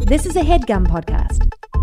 This is a HeadGum podcast.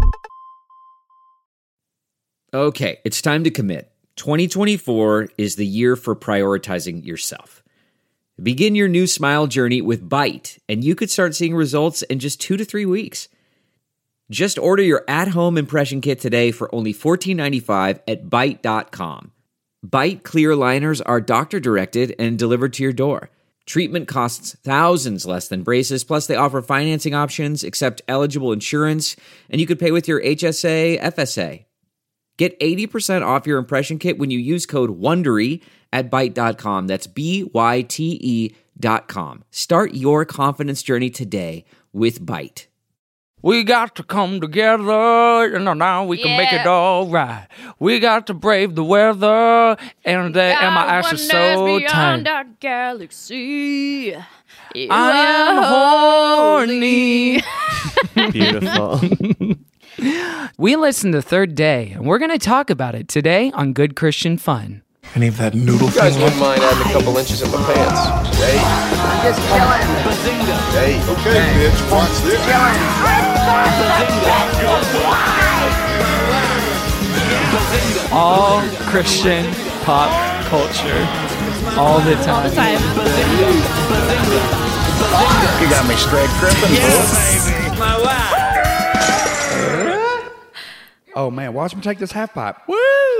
Okay, it's time to commit. 2024 is the year for prioritizing yourself. Begin your new smile journey with Byte, and you could start seeing results in just 2 to 3 weeks. Just order your at-home impression kit today for only $14.95 at Byte.com. Byte clear liners are doctor-directed and delivered to your door. Treatment costs thousands less than braces, plus they offer financing options, accept eligible insurance, and you could pay with your HSA, FSA. Get 80% off your impression kit when you use code WONDERY at Byte.com. That's BYTE.com. Start your confidence journey today with Byte. We got to come together, and now we can make it all right. We got to brave the weather, and my ass is so tight. That galaxy. I am horny. Beautiful. We listened to Third Day, and we're going to talk about it today on Good Christian Fun. Any of that noodle You guys thing? wouldn't mind adding a couple inches in my pants. Hey. I'm just chilling. Bazinga. Hey. Okay, bitch, watch this. All Christian pop culture, all the time. All the time. You got me straight tripping, Yes, my wife. Oh man, watch me take this half pipe. Woo!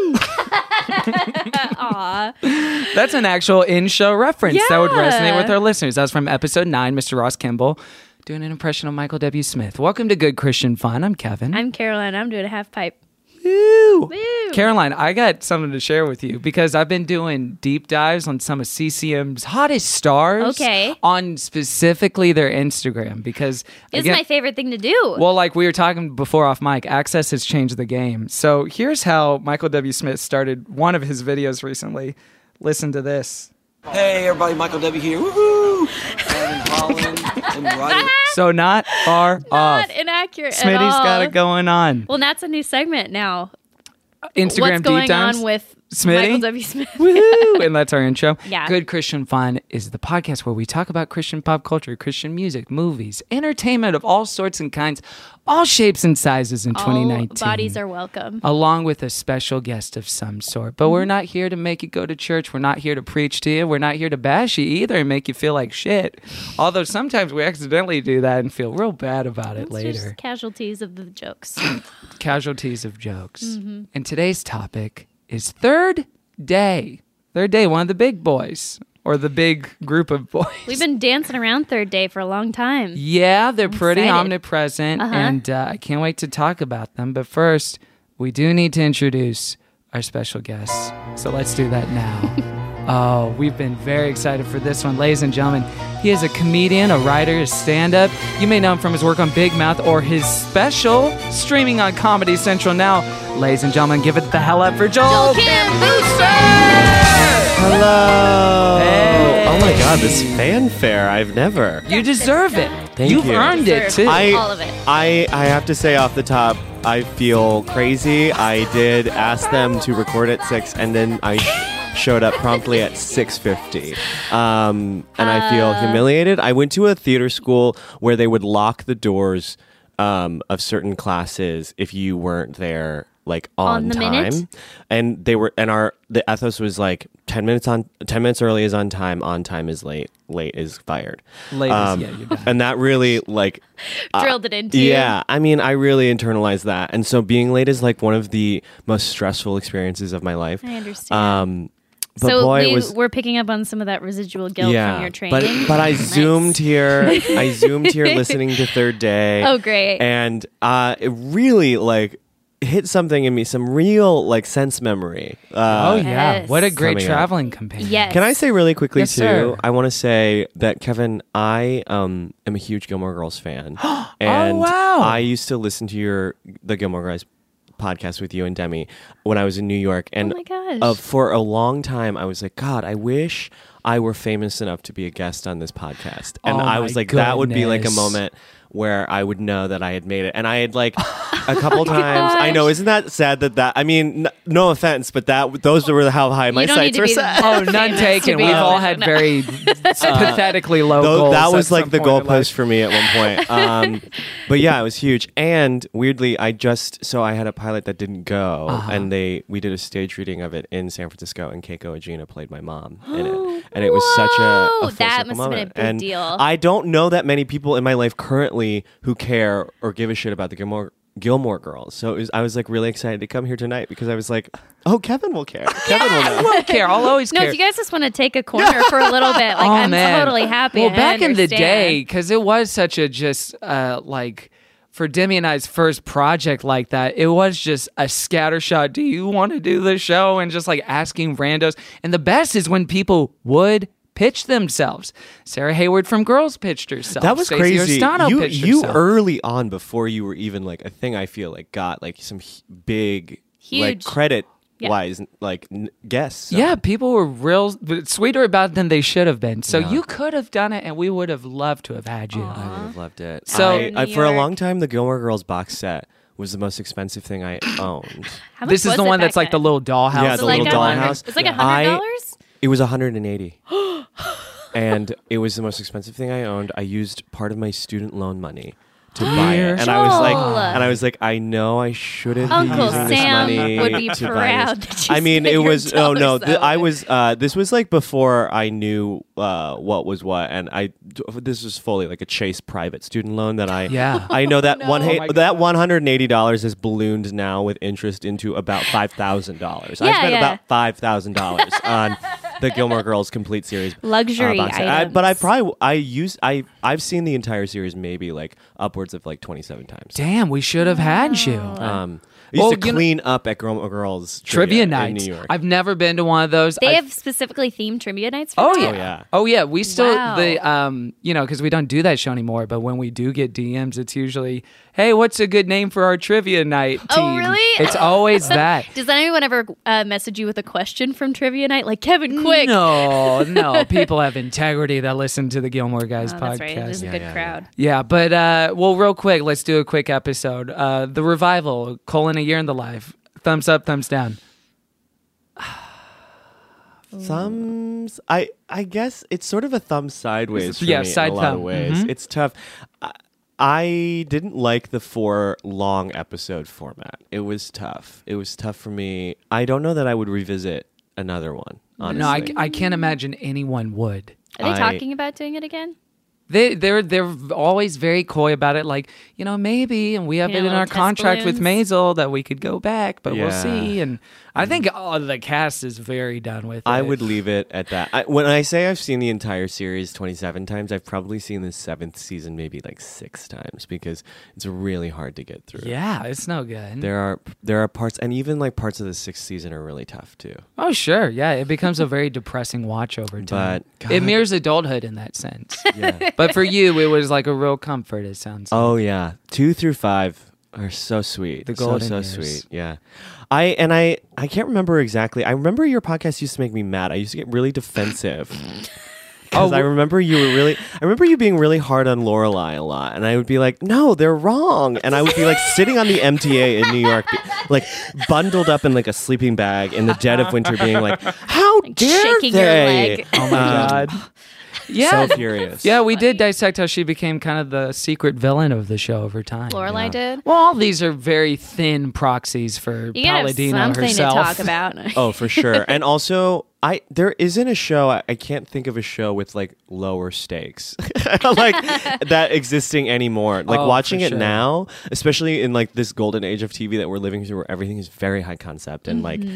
Aw. That's an actual in-show reference that would Yeah. resonate with our listeners. That was from episode 9, Mr. Ross Kimball, doing an impression of Michael W. Smith. Welcome to Good Christian Fun. I'm Kevin. I'm Caroline. I'm doing a half pipe. Woo! Woo. Caroline, I got something to share with you because I've been doing deep dives on some of CCM's hottest stars. Okay. On specifically their Instagram because It's again, my favorite thing to do. well, like we were talking before off mic, Access has changed the game. So here's how Michael W. Smith started one of his videos recently. Listen to this. Hey everybody, Michael W. here. Woohoo! I'm in Holland and right. So not far off. Not inaccurate at Smitty's all. got it going on. Well, that's a new segment now. Instagram What's deep going dives. on with Smitty? Michael W. Smith? Woohoo! And that's our intro. Yeah. Good Christian Fun is the podcast where we talk about Christian pop culture, Christian music, movies, entertainment of all sorts and kinds, all shapes and sizes in 2019. All bodies are welcome. Along with a special guest of some sort. But we're not here to make you go to church. We're not here to preach to you. We're not here to bash you either and make you feel like shit. Although sometimes we accidentally do that and feel real bad about it It's later. just casualties of the jokes. Casualties of jokes. And today's topic is Third Day. Third Day, one of the big boys, or the big group of boys. We've been dancing around Third Day for a long time. Yeah, they're pretty excited. omnipresent, and I can't wait to talk about them. But first, we do need to introduce our special guests. So let's do that now. Oh, we've been very excited for this one. Ladies and gentlemen, he is a comedian, a writer, a stand-up. You may know him from his work on Big Mouth or his special streaming on Comedy Central now. Ladies and gentlemen, give it the hell up for Joel Kim Hello. Hey. Oh my God, this fanfare! I've never. You deserve it. Thank You've you. earned it, too. All of it. I have to say off the top, I feel crazy. I did ask them to record at 6, and then I showed up promptly at 6:50, and I feel humiliated. I went to a theater school where they would lock the doors of certain classes if you weren't there like on the time, minute? and the ethos was like 10 minutes early is on time is late is fired. Late is, yeah, you're done. And that really like Drilled it into you. yeah, I mean, I really internalized that. And so being late is like one of the most stressful experiences of my life. I understand. But So boy, we're picking up on some of that residual guilt from your training. But I Nice. zoomed here. I zoomed here listening to Third Day. Oh, great. And it really like hit something in me, some real like sense memory. Oh yeah, Yes. what a great Coming up. traveling companion. Yes. Can I say really quickly Yes, too? sir. I want to say that Kevin, I am a huge Gilmore Girls fan, and wow. I used to listen to the Gilmore Girls podcast with you and Demi when I was in New York, and Oh my gosh. for a long time I was like, God, I wish I were famous enough to be a guest on this podcast, and Oh I my was like, that would be like a goodness. moment where I would know that I had made it. And I had like a couple times. I know, isn't that sad that I mean, no offense, but those were how high my sights were set. Oh, none taken. We've all had very pathetically low goals. That was like the goalpost for me at one point. But yeah, it was huge. And weirdly, I had a pilot that didn't go, and we did a stage reading of it in San Francisco, and Keiko Agena played my mom in it, and it was such a full that must moment. have been a big deal. I don't know that many people in my life currently who care or give a shit about the Gilmore Girls. So I was like really excited to come here tonight because I was like, oh, Kevin will care. Kevin will know. I won't care. I'll always care. No, if you guys just want to take a corner for a little bit, like I'm totally happy. Well, back in the day, because it was such a just like for Demi and I's first project like that, it was just a scattershot. Do you want to do the show? And just like asking randos. And the best is when people would pitch themselves. Sarah Hayward from Girls pitched herself. That was Stacey crazy. Orstano pitched You herself. early on, before you were even like a thing, I feel like got like some big like credit wise like guests. So. Yeah, people were real sweeter about it than they should have been. So you could have done it, and we would have loved to have had you. I would have loved it. So I for a long time, the Gilmore Girls box set was the most expensive thing I owned. This is the one that's like the little dollhouse. Yeah, the little dollhouse. It's like $100. It was $180. And it was the most expensive thing I owned. I used part of my student loan money to buy it, and I was like, I know I shouldn't be Uncle using Sam this money would be to proud buy that this. you I mean, spent it your was I was. This was like before I knew what was what, and this was fully like a Chase private student loan that I know that that $180 is ballooned now with interest into about $5,000. I spent about $5,000 on the Gilmore Girls complete series luxury items. But I've seen the entire series maybe like upwards of like 27 times. Damn, we should have had you. I used to clean up at Gilmore Girls trivia nights in New York. I've never been to one of those. They have specifically themed trivia nights for that? Oh yeah. We still because we don't do that show anymore. But when we do get DMs, it's usually, hey, what's a good name for our trivia night team? Oh really? It's always that. Does anyone ever message you with a question from trivia night, like Kevin, quick? No. People have integrity that listen to the Gilmore Guys podcast. That's right. It is a good crowd. Yeah, but real quick, let's do a quick episode. The Revival: a year in the life. Thumbs up, thumbs down. Thumbs. I guess it's sort of a thumb sideways for me side in a lot thumb. of ways. Mm-hmm. It's tough. I didn't like the 4 long episode format. It was tough. It was tough for me. I don't know that I would revisit another one, honestly. No, I can't imagine anyone would. Are they talking about doing it again? They're always very coy about it, like, maybe, and we have it in our contract with Maisel that we could go back, but we'll see. And I think the cast is very done with it. I would leave it at that. When I say I've seen the entire series 27 times, I've probably seen the 7th season maybe like 6 times because it's really hard to get through. Yeah, it's no good. There are parts, and even like parts of the 6th season are really tough too. Oh sure, yeah, it becomes a very depressing watch over time. But it mirrors adulthood in that sense. Yeah. But for you, it was like a real comfort, it sounds like. Oh yeah, 2 through 5 are so sweet. The golden so years. Sweet. Yeah. I can't remember exactly. I remember your podcast used to make me mad. I used to get really defensive. Because I remember you being really hard on Lorelai a lot, and I would be like, "No, they're wrong," and I would be like sitting on the MTA in New York, like bundled up in like a sleeping bag in the dead of winter, being like, "How dare shaking they?" your leg. Oh my god. Yeah, so furious. Yeah, we did dissect how she became kind of the secret villain of the show over time. Lorelai did. Well, all these are very thin proxies for You gotta Palladino have something herself. to talk about. Oh, for sure. And also, there isn't a show, I can't think of a show with like lower stakes like that existing anymore. Like watching it now, especially in like this golden age of TV that we're living through, where everything is very high concept and like,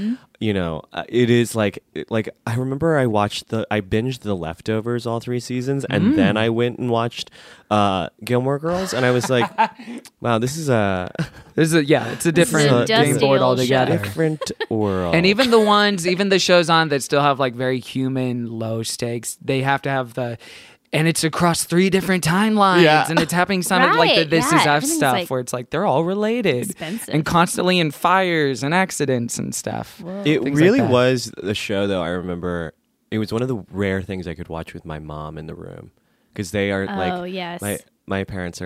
it is like I remember I binged The Leftovers all 3 seasons, and then I went and watched Gilmore Girls, and I was like, wow, it's a different game board altogether. Different world. And even the shows on that still have like very human low stakes, they have to have and it's across 3 different timelines, and it's happening like the This Is Us stuff, like, where it's like they're all related and constantly in fires and accidents and stuff. It really was the show, though. I remember it was one of the rare things I could watch with my mom in the room, because they are my parents are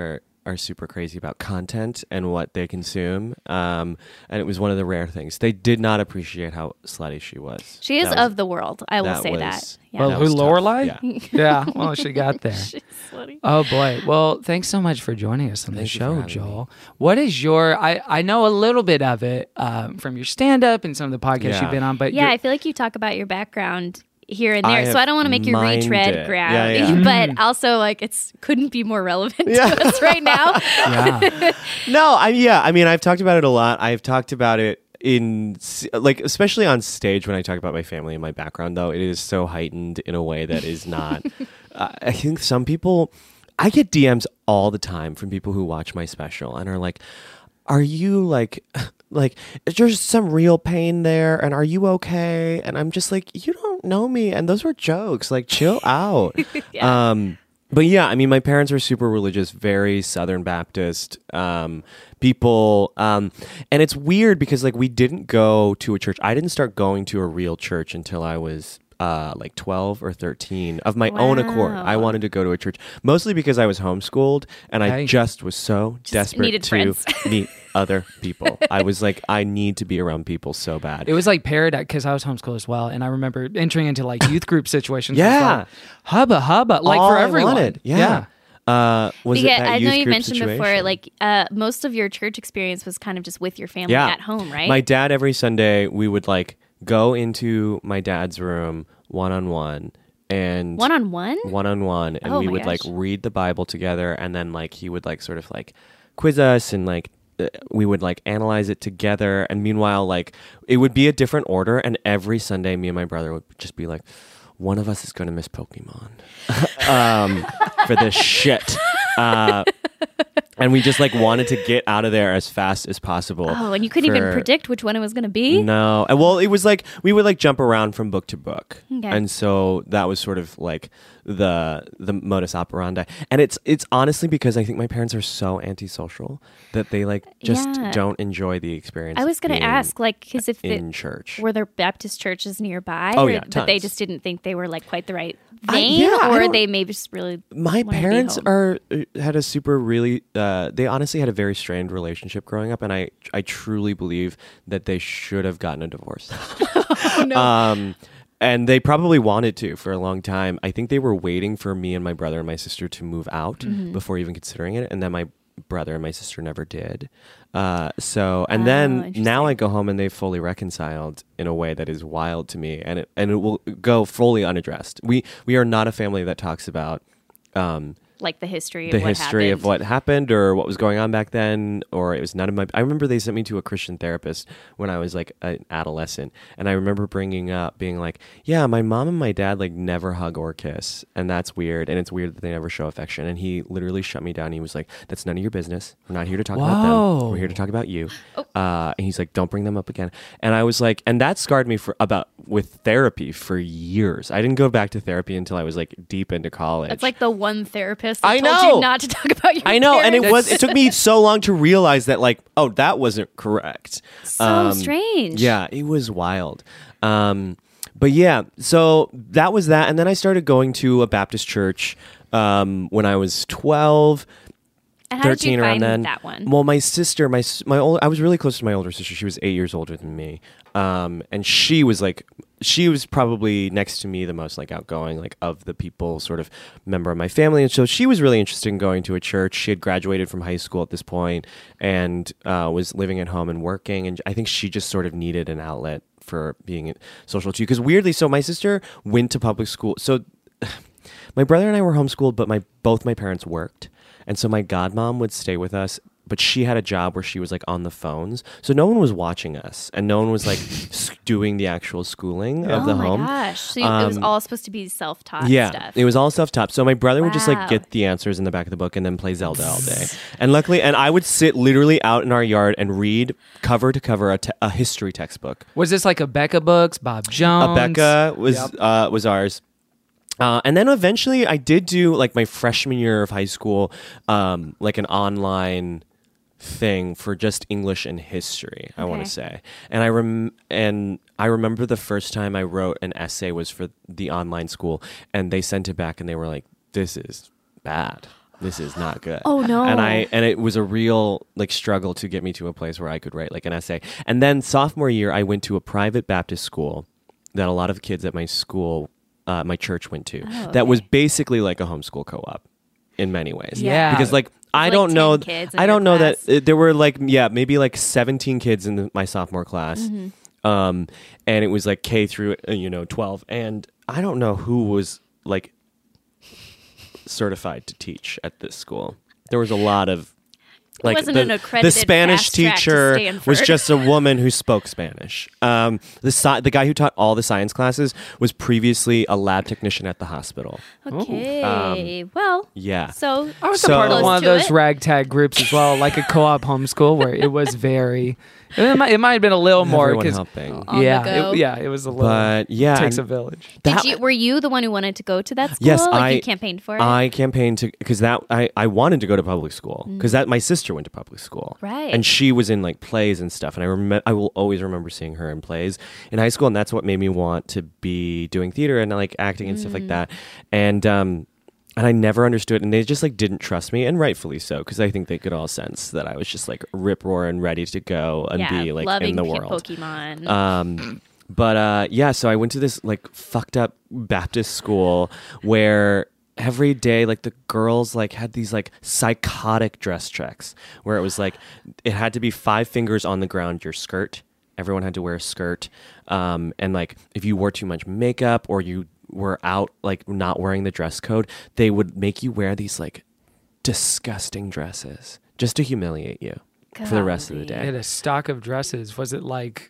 are super crazy about content and what they consume. And it was one of the rare things. They did not appreciate how slutty she was. She is of the world. I will say that. Yeah. Well, that who, was tough. Lorelai? Yeah. Well, she got there. She's slutty. Oh boy. Well, thanks so much for joining us on the Thank you for show, having Joel. What is your? I know a little bit of it from your stand-up and some of the podcasts Yeah. you've been on, but Yeah, I feel like you talk about your background here and I there, so I don't want to make you mined retread it. ground, Yeah, yeah. but also like it's couldn't be more relevant to us right now. yeah. No, I mean, I've talked about it a lot. I've talked about it especially on stage when I talk about my family and my background, though, it is so heightened in a way that is not. I think some people, I get DMs all the time from people who watch my special and are like, are you like, is there some real pain there? And are you okay? And I'm just like, you don't know me. And those were jokes. Like, chill out. But yeah, I mean, my parents were super religious, very Southern Baptist people. And it's weird because like we didn't go to a church. I didn't start going to a real church until I was like 12 or 13 of my own accord. I wanted to go to a church mostly because I was homeschooled and I just was so desperate needed to friends. meet other people. I was like, I need to be around people so bad. It was like paradise because I was homeschooled as well, and I remember entering into like youth group situations. Yeah. Like, hubba, like All for I everyone. wanted. Yeah. Was it that I know youth you group mentioned before, situation? like most of your church experience was kind of just with your family Yeah. at home, right? My dad, every Sunday, we would like go into my dad's room one-on-one and One-on-one? one-on-one, and Oh we my would like gosh. read the Bible together, and then like he would like sort of like quiz us, and like we would like analyze it together. And meanwhile, like it would be a different order, and every Sunday me and my brother would just be like, one of us is going to miss Pokemon for this shit. And we just like wanted to get out of there as fast as possible. Oh, and you couldn't even predict which one it was going to be? No. Well, it was like we would like jump around from book to book. Okay. And so that was sort of like the modus operandi. And it's honestly because I think my parents are so antisocial that they like just Yeah. don't enjoy the experience. I was going to being ask, like, because if in church. were there Baptist churches nearby? Oh, yeah, but they tons. just didn't think they were like quite the right I vein, don't- or they maybe just really. My wanted to be parents home? had a super really they honestly had a very strained relationship growing up, and I truly believe that they should have gotten a divorce. And they probably wanted to for a long time. I think they were waiting for me and my brother and my sister to move out before even considering it, and then my brother and my sister never did. Then interesting. now I go home and they've fully reconciled in a way that is wild to me, and it will go fully unaddressed. We are not a family that talks about Like the history the of what history happened. of what happened or what was going on back then, or it was none of my. I remember they sent me to a Christian therapist when I was like an adolescent, and I remember bringing up being like, yeah, my mom and my dad like never hug or kiss, and that's weird, and it's weird that they never show affection. And he literally shut me down. He was like, that's none of your business. We're not here to talk about Whoa. them. We're here to talk about you. And he's like, don't bring them up again. And I was like, and that scarred me with therapy for years. I didn't go back to therapy until I was like deep into college. That's like the one therapist that I told know. you not to talk about your I know, and parents. it took me so long to realize that, like, oh, that wasn't correct. So strange. Yeah, it was wild. But yeah, so that was that, and then I started going to a Baptist church when I was 12. And how did 13 you around find then. that one? Well, my sister, I was really close to my older sister. She was 8 years older than me, and she was probably next to me the most like outgoing, like of the people, sort of member of my family. And so she was really interested in going to a church. She had graduated from high school at this point and was living at home and working. And I think she just sort of needed an outlet for being social too. Because weirdly, so my sister went to public school. So my brother and I were homeschooled, but both my parents worked. And so my godmom would stay with us, but she had a job where she was like on the phones. So no one was watching us and no one was like doing the actual schooling of the home. Oh my gosh. So it was all supposed to be self-taught Yeah, stuff. it was all self-taught. So my brother would just like Wow. get the answers in the back of the book and then play Zelda all day. And luckily, and I would sit literally out in our yard and read cover to cover a history textbook. Was this like a Becca books, Bob Jones? Becca was ours. And then eventually I did do like my freshman year of high school, like an online thing for just English and history, I want Okay. to say. And I remember the first time I wrote an essay was for the online school, and they sent it back and they were like, this is bad. this is not good. Oh, no. And it was a real like struggle to get me to a place where I could write like an essay. And then sophomore year, I went to a private Baptist school that a lot of kids at my school, my church went to. That was basically like a homeschool co-op in many ways. Yeah. Because like I like don't 10 know. kids in I your don't know class. that there were like maybe like 17 kids in my sophomore class, and it was like K through 12, and I don't know who was like certified to teach at this school. There was a lot of like wasn't an the accredited Spanish fast track to teacher Stanford. was just a woman who spoke Spanish. The guy who taught all the science classes was previously a lab technician at the hospital. Okay. Well, Yeah. so I was So- a part of Close one of to those it. ragtag groups as well, like a co-op homeschool where it was very. It might have been a little more Everyone because helping. On the go. it was a little. But yeah, takes a and village. were you the one who wanted to go to that school? Yes, like you campaigned for it? I campaigned to because I wanted to go to public school because that my sister went to public school, Right. And she was in like plays and stuff, and I will always remember seeing her in plays in high school, and that's what made me want to be doing theater and like acting and stuff like that, and I never understood, and they just like didn't trust me, and rightfully so, because I think they could all sense that I was just like rip roaring, ready to go and be like loving in the world. Pokemon. But so I went to this like fucked up Baptist school where every day like the girls like had these like psychotic dress checks where it was like it had to be 5 fingers on the ground your skirt. Everyone had to wear a skirt, and like if you wore too much makeup or you were out like not wearing the dress code, they would make you wear these like disgusting dresses just to humiliate you for the rest of the They had day. a stock of dresses. Was it like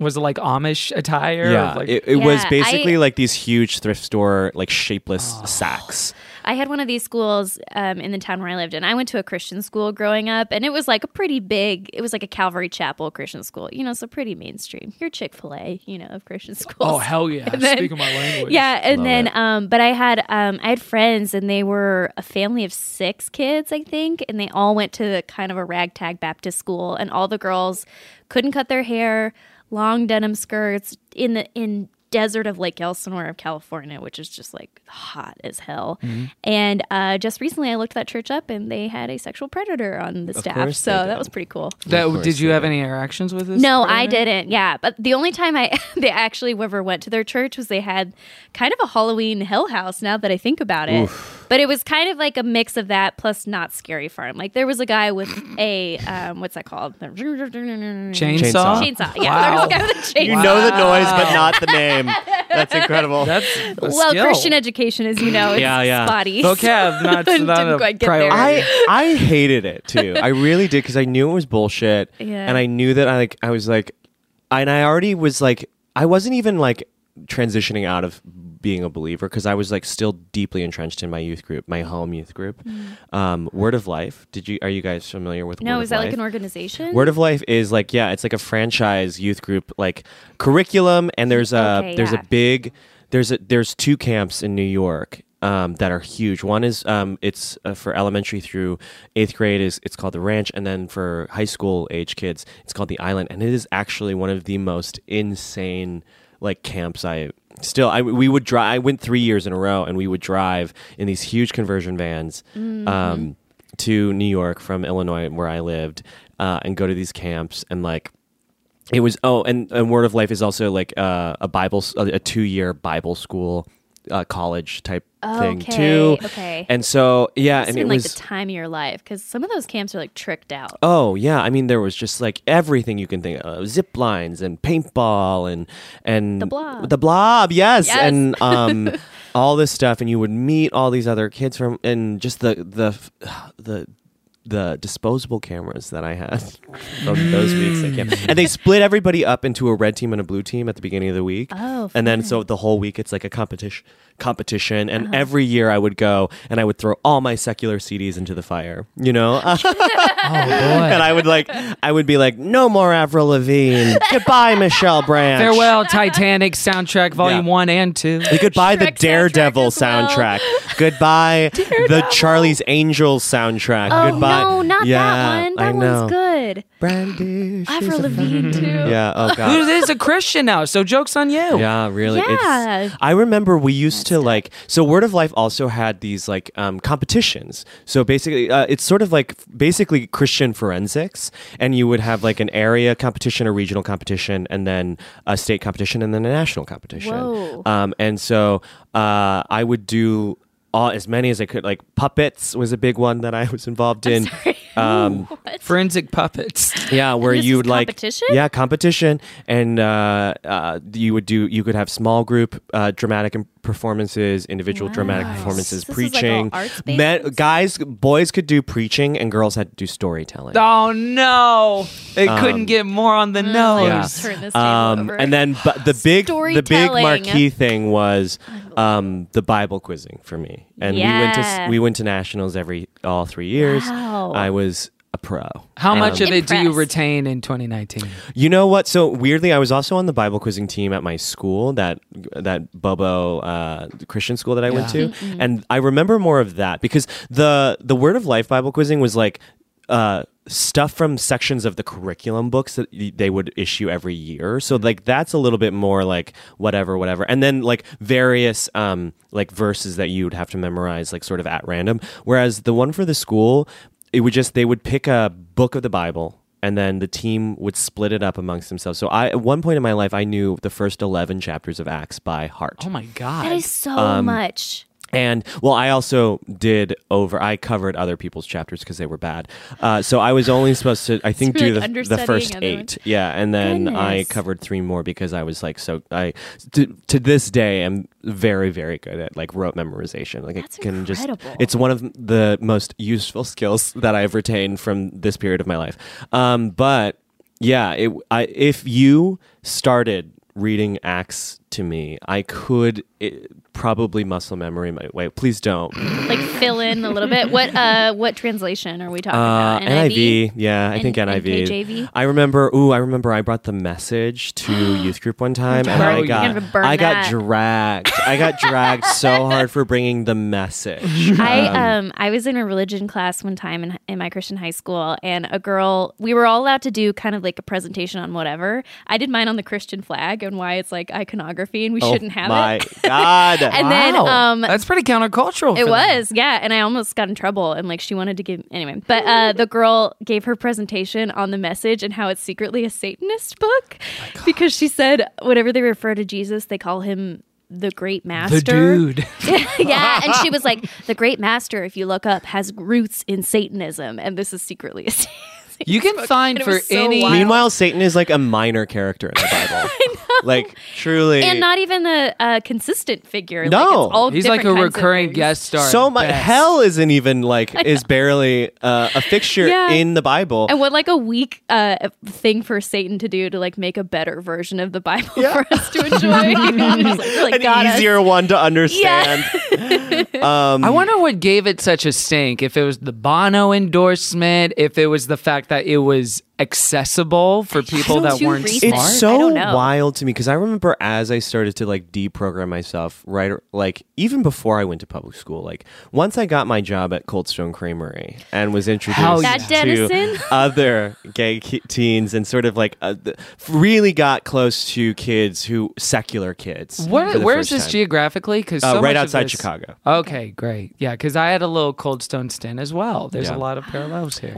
Amish attire? Yeah, Like, it was Yeah, basically like these huge thrift store like shapeless sacks. I had one of these schools in the town where I lived, and I went to a Christian school growing up, and it was like it was like a Calvary Chapel Christian school, so pretty mainstream. Your Chick-fil-A, of Christian schools. oh hell yeah! And then- Speaking my language. Yeah, and Love then but I had friends, and they were a family of 6 kids, I think, and they all went to kind of a ragtag Baptist school, and all the girls couldn't cut their hair, long denim skirts in desert of Lake Elsinore of California, which is just like hot as hell. Mm-hmm. And just recently I looked that church up, and they had a sexual predator on the staff, course so they that did. was pretty cool. Did you have any interactions with this? No, I predator? didn't. Yeah, but the only time they actually ever went to their church was they had kind of a Halloween hell house. Now that I think about it, but it was kind of like a mix of that plus Not Scary Farm. Like there was a guy with a what's that called? Chainsaw. Chainsaw. Yeah, there was a guy with a chainsaw. You know the noise, but not the name. That's incredible. That's a Well, skill. Christian education, as you know, it's Yeah. spotty. vocab, not Didn't a quite get priority. there. I hated it too. I really did because I knew it was bullshit, Yeah. and I knew that I was like, and I already was like, I wasn't even like transitioning out of being a believer because I was like still deeply entrenched in my youth group, my home youth group, Word of Life. Are you guys familiar with? No, Word is of that Life? like an organization? Word of Life is like it's like a franchise youth group like curriculum, and there's there's 2 camps in New York that are huge. One is it's for elementary through 8th grade it's called the Ranch, and then for high school age kids it's called the Island, and it is actually one of the most insane like camps we would drive. I went 3 years in a row, and we would drive in these huge conversion vans to New York from Illinois, where I lived, and go to these camps. And like, it was and Word of Life is also like a 2-year Bible school, college type thing too. Okay. And so It's and been it like was. the time of your life, because some of those camps are like tricked out. Oh yeah, I mean there was just like everything you can think of, zip lines and paintball and The Blob. yes. Yes. And all this stuff, and you would meet all these other kids from, and just the disposable cameras that I had from those weeks at camp. And they split everybody up into a red team and a blue team at the beginning of the week. Oh, and then so the whole week it's like a competition. And every year I would go and I would throw all my secular CDs into the fire, Oh boy. and I would be like, no more Avril Lavigne. Goodbye, Michelle Branch. Farewell, Titanic soundtrack, Volume 1 and 2. Goodbye, the Shrek Daredevil soundtrack as well. soundtrack. Goodbye, the Charlie's Angels soundtrack. Oh, Goodbye, No, not yeah, that one. That I know. one's good. Brandy. Avril Lavigne too. Yeah. Oh Who God. is a Christian now? So joke's on you. Yeah, really. Yeah. I remember we used to like. So Word of Life also had these like competitions. So basically, it's sort of like basically Christian forensics, and you would have like an area competition, a regional competition, and then a state competition, and then a national competition. Whoa. And so I would do as many as I could. Like puppets was a big one that I was involved in. What? Forensic puppets. Yeah, where This you is would like competition? competition, and you could have small group dramatic performances, individual dramatic performances, This is like all preaching. arts-based? Boys could do preaching, and girls had to do storytelling. Oh no! It couldn't get more on the nose. Yeah. Turn this table over. And then but the big Storytelling. marquee thing was the Bible quizzing for me, and Yeah. we went to nationals all 3 years. Wow. I was a pro. How much of it do you Impressed. retain in 2019? You know what? So weirdly, I was also on the Bible quizzing team at my school, that Bobo Christian school that I went to, and I remember more of that because the Word of Life Bible quizzing was like stuff from sections of the curriculum books that they would issue every year. So like that's a little bit more like whatever, and then like various like verses that you would have to memorize like sort of at random. Whereas the one for the school, they would pick a book of the Bible, and then the team would split it up amongst themselves. So at one point in my life, I knew the first 11 chapters of Acts by heart. Oh my god! That is so much. And well, I also I covered other people's chapters because they were bad. So I was only supposed to, I think, So you're do like the understudying first other 8. ones. Yeah. And then I Goodness. covered 3 more because I was like, to this day, I'm very, very good at like rote memorization. Like That's it can incredible. it's one of the most useful skills that I've retained from this period of my life. But yeah, if you started reading Acts to me, I could probably muscle memory my way. Please don't. Like fill in a little bit. What translation are we talking about? NIV. Yeah, I think NIV. NKJV? I remember I brought the Message to youth group one time, and Bro, I you're gonna burn got that. dragged. I got dragged so hard for bringing the Message. I was in a religion class one time in my Christian high school, and a girl, we were all allowed to do kind of like a presentation on whatever. I did mine on the Christian flag and why it's like iconography and we shouldn't have my it. God. And Wow. then That's pretty countercultural. it for them. was, yeah, and I almost got in trouble, and like she wanted to give anyway. But the girl gave her presentation on the Message and how it's secretly a Satanist book because she said whenever they refer to Jesus, they call him the Great Master. The dude. Yeah, and she was like, the Great Master, if you look up, has roots in Satanism, and this is secretly a You can find It for was so any. wild. Meanwhile, Satan is like a minor character in the Bible. Like truly, and not even a consistent figure. No. Like, it's all He's like a different kinds of recurring things. guest star. so at much. best. Hell isn't even like is barely a fixture Yeah. in the Bible. And what like a weak thing for Satan to do to like make a better version of the Bible for us to enjoy. Just, like, really got An us. easier one to understand. I wonder what gave it such a stink. If it was the Bono endorsement, if it was the fact that it was accessible for people that too weren't recent. smart. It's I so don't know. wild to me because I remember as I started to like deprogram myself, right? Like even before I went to public school, like once I got my job at Cold Stone Creamery and was introduced Hell That yeah. to Dennison? other gay teens and sort of like really got close to kids secular kids. for the Where first is this time. geographically? Because Right outside Chicago. Okay, great. Yeah, because I had a little Cold Stone stint as well. There's Yeah. a lot of parallels here.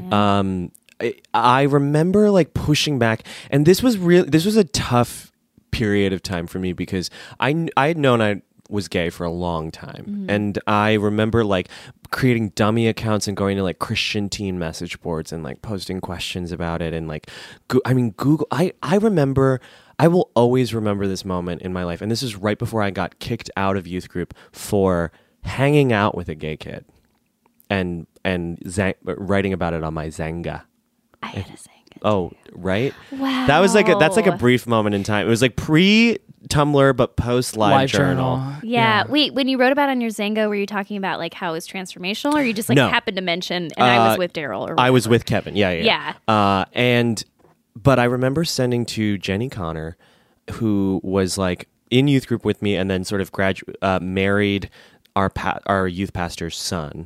I remember like pushing back, and this was a tough period of time for me because I had known I was gay for a long time, and I remember like creating dummy accounts and going to like Christian teen message boards and like posting questions about it and like Google. I remember. I will always remember this moment in my life, and this is right before I got kicked out of youth group for hanging out with a gay kid, and writing about it on my Zanga. I had a saying. Oh, right. Wow. That was that's like a brief moment in time. It was like pre Tumblr but post Live Journal. Yeah. Wait, when you wrote about it on your Zango, were you talking about like how it was transformational, or you just like No. happened to mention and I was with Daryl? Or I was whatever? with Kevin. Yeah. But I remember sending to Jenny Connor, who was like in youth group with me, and then sort of married our youth pastor's son.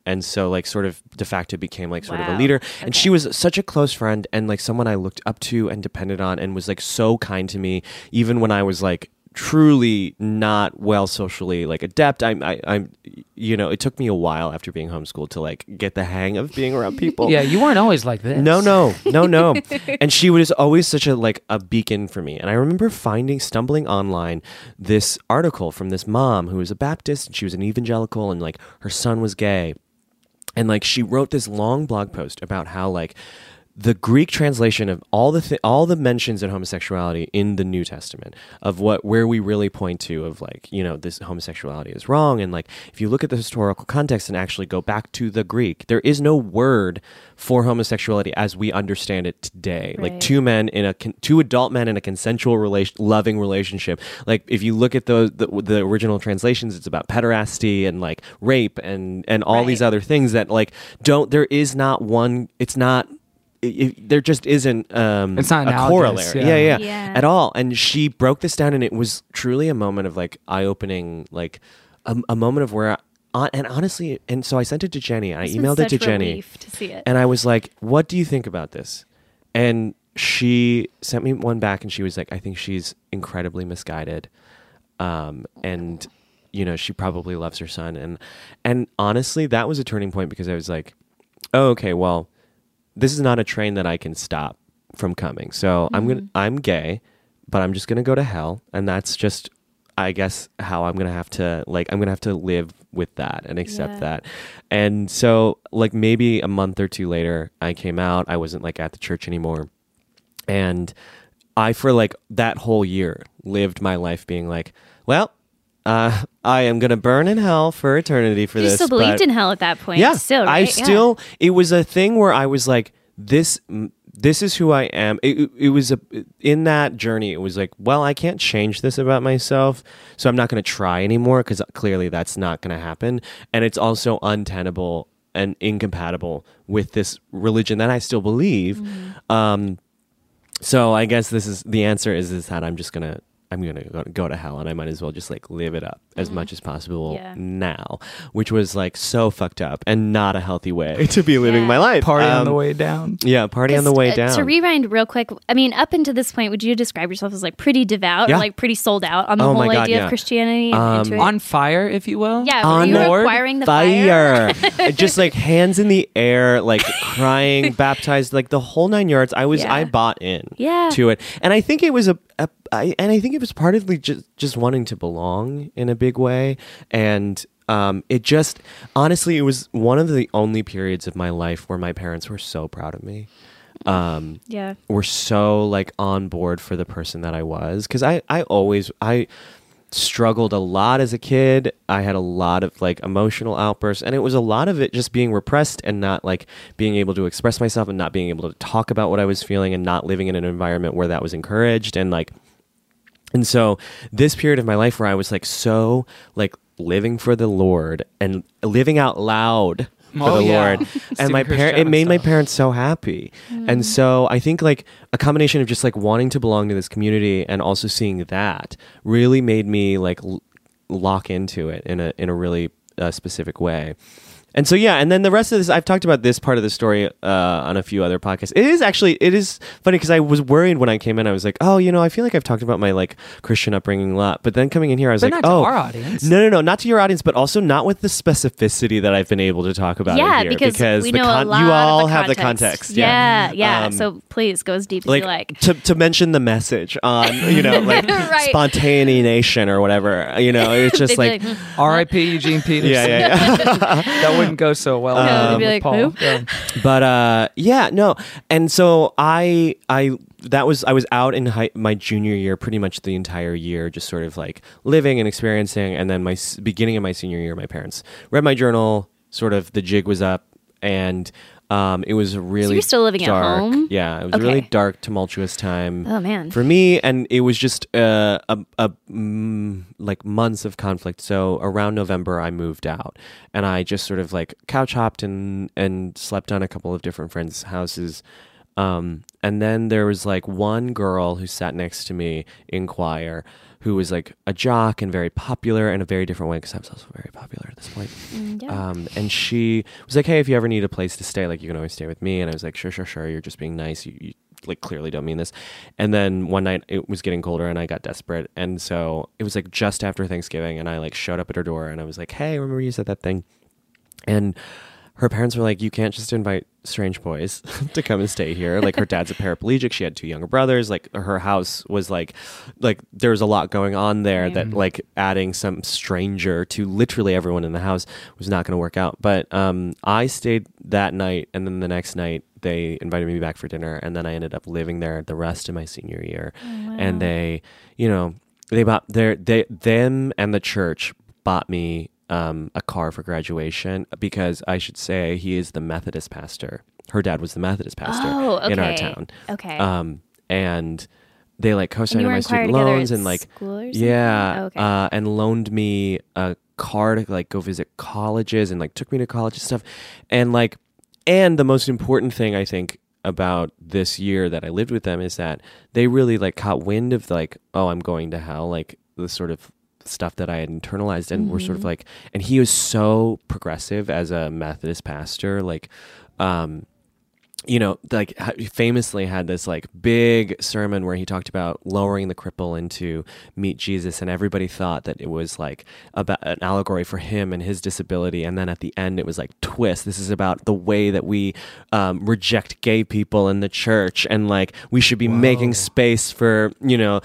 and so like sort of de facto became like sort of a Wow. leader. And Okay. she was such a close friend and like someone I looked up to and depended on, and was like so kind to me even when I was like truly not well socially like adept. I'm you know, it took me a while after being homeschooled to like get the hang of being around people. Yeah, you weren't always like this. No. And she was always such a beacon for me. And I remember stumbling online this article from this mom who was a Baptist, and she was an evangelical, and like her son was gay. And like she wrote this long blog post about how like the Greek translation of all the mentions of homosexuality in the New Testament, of where we really point to of like, you know, this homosexuality is wrong. And like, if you look at the historical context and actually go back to the Greek, there is no word for homosexuality as we understand it today. Like Right. two adult men in a consensual loving relationship. Like if you look at the original translations, it's about pederasty and like rape and all Right. these other things that like there is not one, it's not, there just isn't It's not a analogous, corollary. yeah. Yeah. At all. And she broke this down, and it was truly a moment of like eye-opening, like a moment of where and honestly, and so I sent it to Jenny, and I It's been emailed it to such Jenny, relief to see it. and I was like, what do you think about this? And she sent me one back, and she was like, I think she's incredibly misguided, and you know, she probably loves her son. And honestly, that was a turning point, because I was like, oh, okay, well, this is not a train that I can stop from coming. So I'm gay, but I'm just gonna go to hell, and that's just, I guess, how I'm gonna have to live with that and accept Yeah. that. And so like maybe a month or two later, I came out. I wasn't like at the church anymore, and I, for like that whole year, lived my life being like, well, I am gonna burn in hell for eternity for You this. still believed but- in hell at that point. yeah, Still, right? I Yeah. still. It was a thing where I was like, this is who I am. It was in that journey. It was like, well, I can't change this about myself, so I'm not going to try anymore, because clearly that's not going to happen, and it's also untenable and incompatible with this religion that I still believe. So I guess the answer is that I'm gonna go to hell, and I might as well just like live it up as much as possible Yeah. now, which was like so fucked up and not a healthy way to be living Yeah. my life. Party on the way down. Yeah, party on the way down. To rewind real quick, I mean, up until this point, would you describe yourself as like pretty devout Yeah. or like pretty sold out on the Oh whole my God, idea yeah. of Christianity and into it? On fire, if you will. Yeah, on were you Lord, acquiring the fire? Just like hands in the air, like crying, baptized, like the whole 9 yards. Yeah. I bought in Yeah. to it, and I think it was I think it was partly just wanting to belong in a big way, and it just, honestly, it was one of the only periods of my life where my parents were so proud of me. Yeah. Were so like on board for the person that I was, because I struggled a lot as a kid. I had a lot of like emotional outbursts, and it was a lot of it just being repressed and not like being able to express myself and not being able to talk about what I was feeling and not living in an environment where that was encouraged. And so this period of my life where I was like so like living for the Lord and living out loud for Oh, the yeah. Lord, and Stephen it Christian made my stuff. parents so happy. And so I think like a combination of just like wanting to belong to this community and also seeing that really made me like lock into it in a really specific way. And so, yeah, and then the rest of this, I've talked about this part of the story on a few other podcasts. It is funny, because I was worried when I came in. I was like, oh, you know, I feel like I've talked about my like Christian upbringing a lot. But then coming in here, I was But like, not to oh, our audience. No, not to your audience, but also not with the specificity that I've been able to talk about Yeah, it here. because we know a lot you all of the have the context. context. Yeah. So please go as deep as you like. to mention the message on, you know, like Right. spontaneation or whatever, you know, it's just They'd like, be R.I.P. Eugene Peterson. yeah. That wouldn't go so well. No, they'd be with like, Paul. who? Yeah. But yeah, no. And so I was out in my junior year, pretty much the entire year, just sort of like living and experiencing. And then beginning of my senior year, my parents read my journal, sort of the jig was up, and it was a really you're still living at dark, home? Yeah, it was a really Okay. dark, tumultuous time. Oh, man. For me, and it was just like months of conflict. So around November, I moved out, and I just sort of like couch hopped and slept on a couple of different friends' houses. And then there was like one girl who sat next to me in choir who was like a jock and very popular in a very different way because I was also very popular at this point. And she was like, hey, if you ever need a place to stay, like you can always stay with me. And I was like, sure. You're just being nice. You like clearly don't mean this. And then one night it was getting colder and I got desperate. And so it was like just after Thanksgiving and I like showed up at her door and I was like, hey, remember you said that thing? And her parents were like, you can't just invite strange boys to come and stay here. Like her dad's a paraplegic. She had 2 younger brothers. Like her house was like there was a lot going on there that like adding some stranger to literally everyone in the house was not going to work out. But I stayed that night, and then the next night they invited me back for dinner, and then I ended up living there the rest of my senior year. And they, they bought them and the church bought me a car for graduation because I should say he is the Methodist pastor. Her dad was the Methodist pastor in our town. Okay. And they like co-signed my student loans and like and loaned me a car to like go visit colleges and like took me to college and stuff. And like, and the most important thing I think about this year that I lived with them is that they really like caught wind of like, oh, I'm going to hell, like the sort of stuff that I had internalized, and were sort of like, and he was so progressive as a Methodist pastor, like like famously had this like big sermon where he talked about lowering the cripple into meet Jesus, and everybody thought that it was like about an allegory for him and his disability. And then at the end it was like, twist, this is about the way that we reject gay people in the church, and like we should be making space for the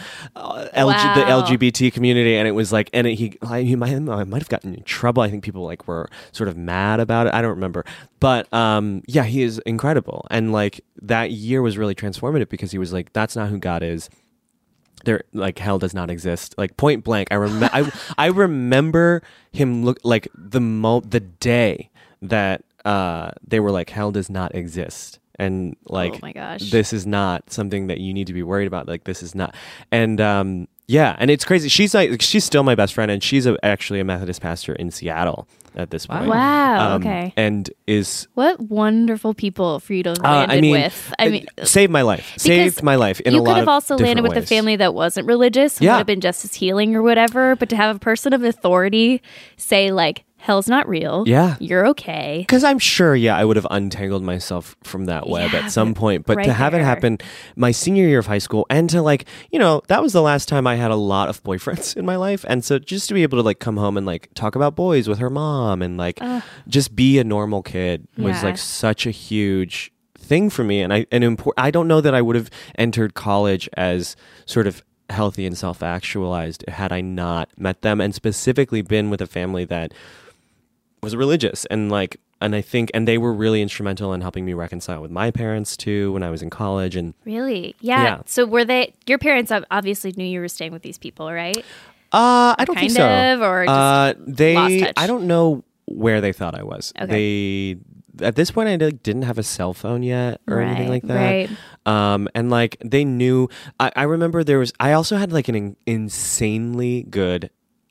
LGBT community. And it was like, and he might have gotten in trouble. I think people like were sort of mad about it. I don't remember, but he is incredible. And like that year was really transformative because he was like, that's not who God is. There, like, hell does not exist. Like point blank. I remember him look like the day that they were like, hell does not exist. And like, oh my gosh, this is not something that you need to be worried about. Like, this is not. And and it's crazy. She's still my best friend, and she's actually a Methodist pastor in Seattle at this point. Wow. Okay. And is what wonderful people for you to have landed with. I mean, saved my life. Saved my life in a lot of You could have also landed with ways. a family that wasn't religious. And would have been just as healing or whatever. But to have a person of authority say like, hell's not real. Yeah. You're okay. Because I'm sure, I would have untangled myself from that web at some point. But to have it happen my senior year of high school, and to like, that was the last time I had a lot of boyfriends in my life. And so just to be able to like come home and like talk about boys with her mom and like just be a normal kid was like such a huge thing for me. And I don't know that I would have entered college as sort of healthy and self-actualized had I not met them, and specifically been with a family that was religious, and I think they were really instrumental in helping me reconcile with my parents too when I was in college. And really, yeah. So were they? Your parents obviously knew you were staying with these people, right? I don't think so. Or just lost touch? I don't know where they thought I was. Okay. At this point, I didn't have a cell phone yet or anything like that. Right. And like they knew. I remember I also had like an insanely good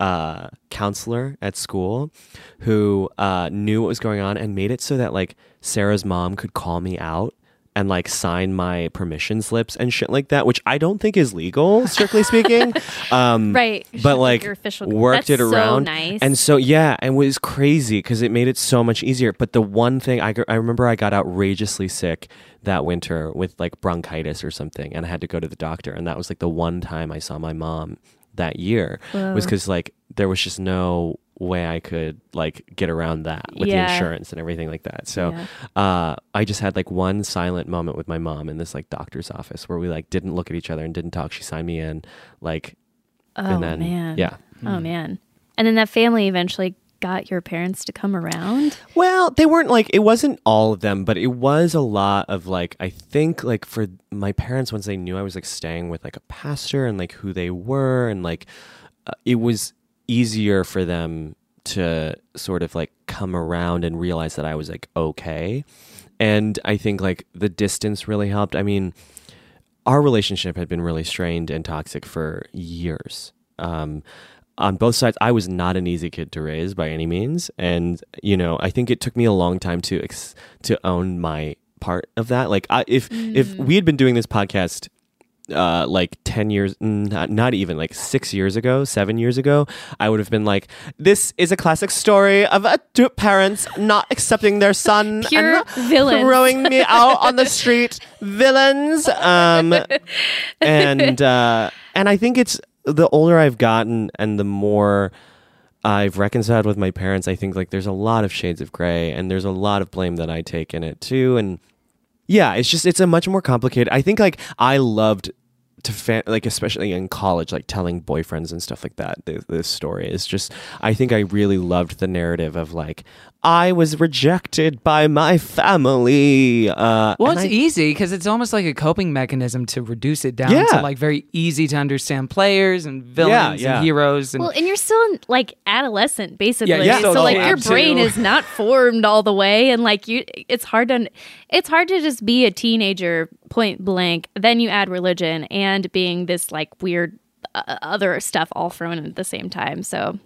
counselor at school who knew what was going on and made it so that like Sarah's mom could call me out and like sign my permission slips and shit like that, which I don't think is legal, strictly speaking. Right. But like worked That's it around. So nice. And so, and it was crazy because it made it so much easier. But the one thing I remember I got outrageously sick that winter with like bronchitis or something, and I had to go to the doctor. And that was like the one time I saw my mom that year. Whoa. Was because like there was just no way I could like get around that with the insurance and everything like that. So I just had like one silent moment with my mom in this like doctor's office where we like didn't look at each other and didn't talk. She signed me in like, and then Oh man. And then that family eventually got your parents to come around? Well, they weren't like, it wasn't all of them, but it was a lot of like, I think like for my parents, once they knew I was like staying with like a pastor and like who they were, and like it was easier for them to sort of like come around and realize that I was like okay. And I think like the distance really helped. I mean, our relationship had been really strained and toxic for years. On both sides, I was not an easy kid to raise by any means. And, I think it took me a long time to own my part of that. Like if we had been doing this podcast like 10 years, not even, like 6 years ago, 7 years ago, I would have been like, this is a classic story of two parents not accepting their son Pure and villains. throwing me out on the street. Villains. And I think it's the older I've gotten and the more I've reconciled with my parents, I think like there's a lot of shades of gray and there's a lot of blame that I take in it too. And yeah, it's a much more complicated. I think like I loved to like, especially in college, like telling boyfriends and stuff like that. This story is just, I think I really loved the narrative of like, I was rejected by my family. Well, it's easy because it's almost like a coping mechanism to reduce it down to like very easy to understand players and villains and heroes. And well, and you're still in, like adolescent, basically. Yeah, so like your too. brain is not formed all the way, and like it's hard to just be a teenager point blank. Then you add religion and being this like weird other stuff all thrown in at the same time. So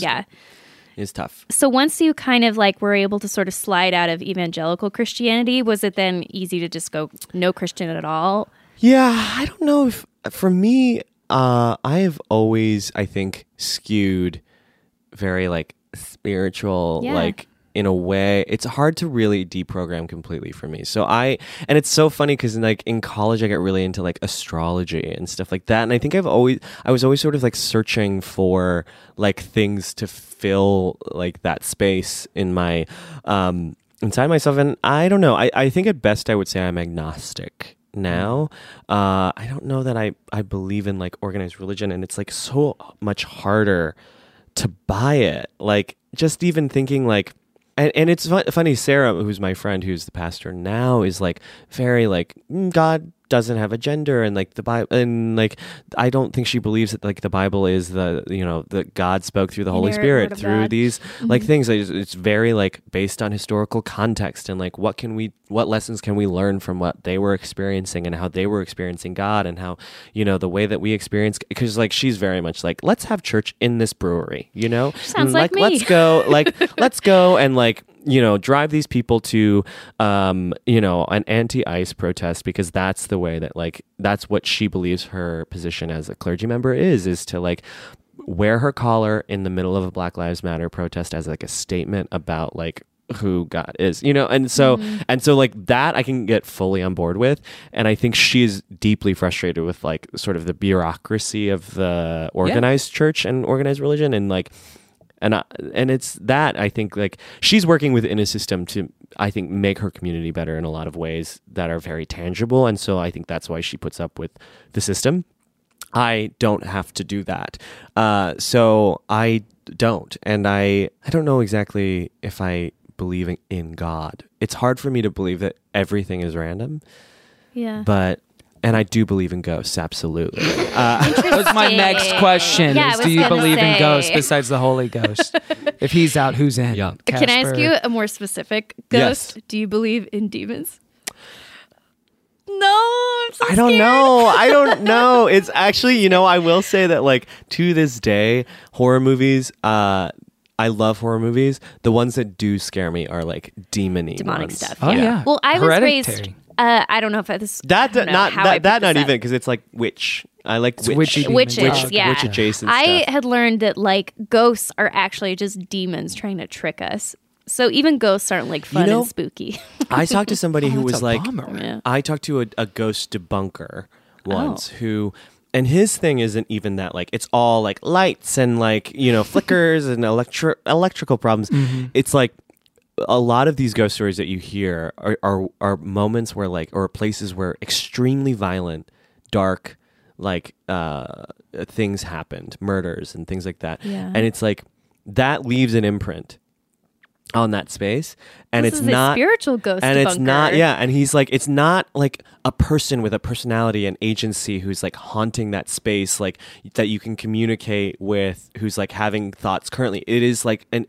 it's tough. So once you kind of like were able to sort of slide out of evangelical Christianity, was it then easy to just go no Christian at all? Yeah, I don't know if for me, I have always, I think, skewed very like spiritual, like in a way. It's hard to really deprogram completely for me. So and it's so funny because like in college I got really into like astrology and stuff like that. And I think I was always sort of like searching for like things to fill like that space in my inside myself. And I don't know. I think at best I would say I'm agnostic now. I don't know that I believe in like organized religion, and it's like so much harder to buy it. Like just even thinking like, and it's funny, Sarah, who's my friend, who's the pastor now, is like very like, God doesn't have a gender, and like the Bible, and like I don't think she believes that like the Bible is that God spoke through the Holy Spirit through these like things. It's very like based on historical context and like what lessons can we learn from what they were experiencing and how they were experiencing God, and how the way that we experience, because like she's very much like, let's have church in this brewery, sounds like me. let's go and like drive these people to an anti-ICE protest, because that's the way that like that's what she believes her position as a clergy member is to like wear her collar in the middle of a Black Lives Matter protest as like a statement about like who God is, and so like that I can get fully on board with. And I think she's deeply frustrated with like sort of the bureaucracy of the organized church and organized religion, and like and it's that I think like she's working within a system to, I think, make her community better in a lot of ways that are very tangible. And so I think that's why she puts up with the system. I don't have to do that. So I don't. And I don't know exactly if I believe in God. It's hard for me to believe that everything is random. Yeah. And I do believe in ghosts, absolutely. That's my next question. Yeah, is do you believe in ghosts besides the Holy Ghost? If he's out, who's in? Yeah. Can I ask you a more specific ghost? Yes. Do you believe in demons? No, I'm so I don't know. It's actually, I will say that like to this day, horror movies, I love horror movies. The ones that do scare me are like demonic ones. Stuff. Oh yeah. Well, I was Hereditary. raised. I don't know if this. Not even, because it's like witch. I like witchy witches. demons. Yeah, witch adjacent I stuff. had learned that like ghosts are actually just demons trying to trick us. So even ghosts aren't like fun and spooky. I talked to somebody who that's was a like, bummer. Yeah. I talked to a ghost debunker once who. And his thing isn't even that like it's all like lights and like flickers and electrical problems. Mm-hmm. It's like a lot of these ghost stories that you hear are moments where like, or places where extremely violent, dark like things happened, murders and things like that. Yeah. And it's like that leaves an imprint on that space, and This it's is a not spiritual ghost and it's debunker. not and he's like, it's not like a person with a personality and agency who's like haunting that space, like that you can communicate with, who's like having thoughts currently. It is like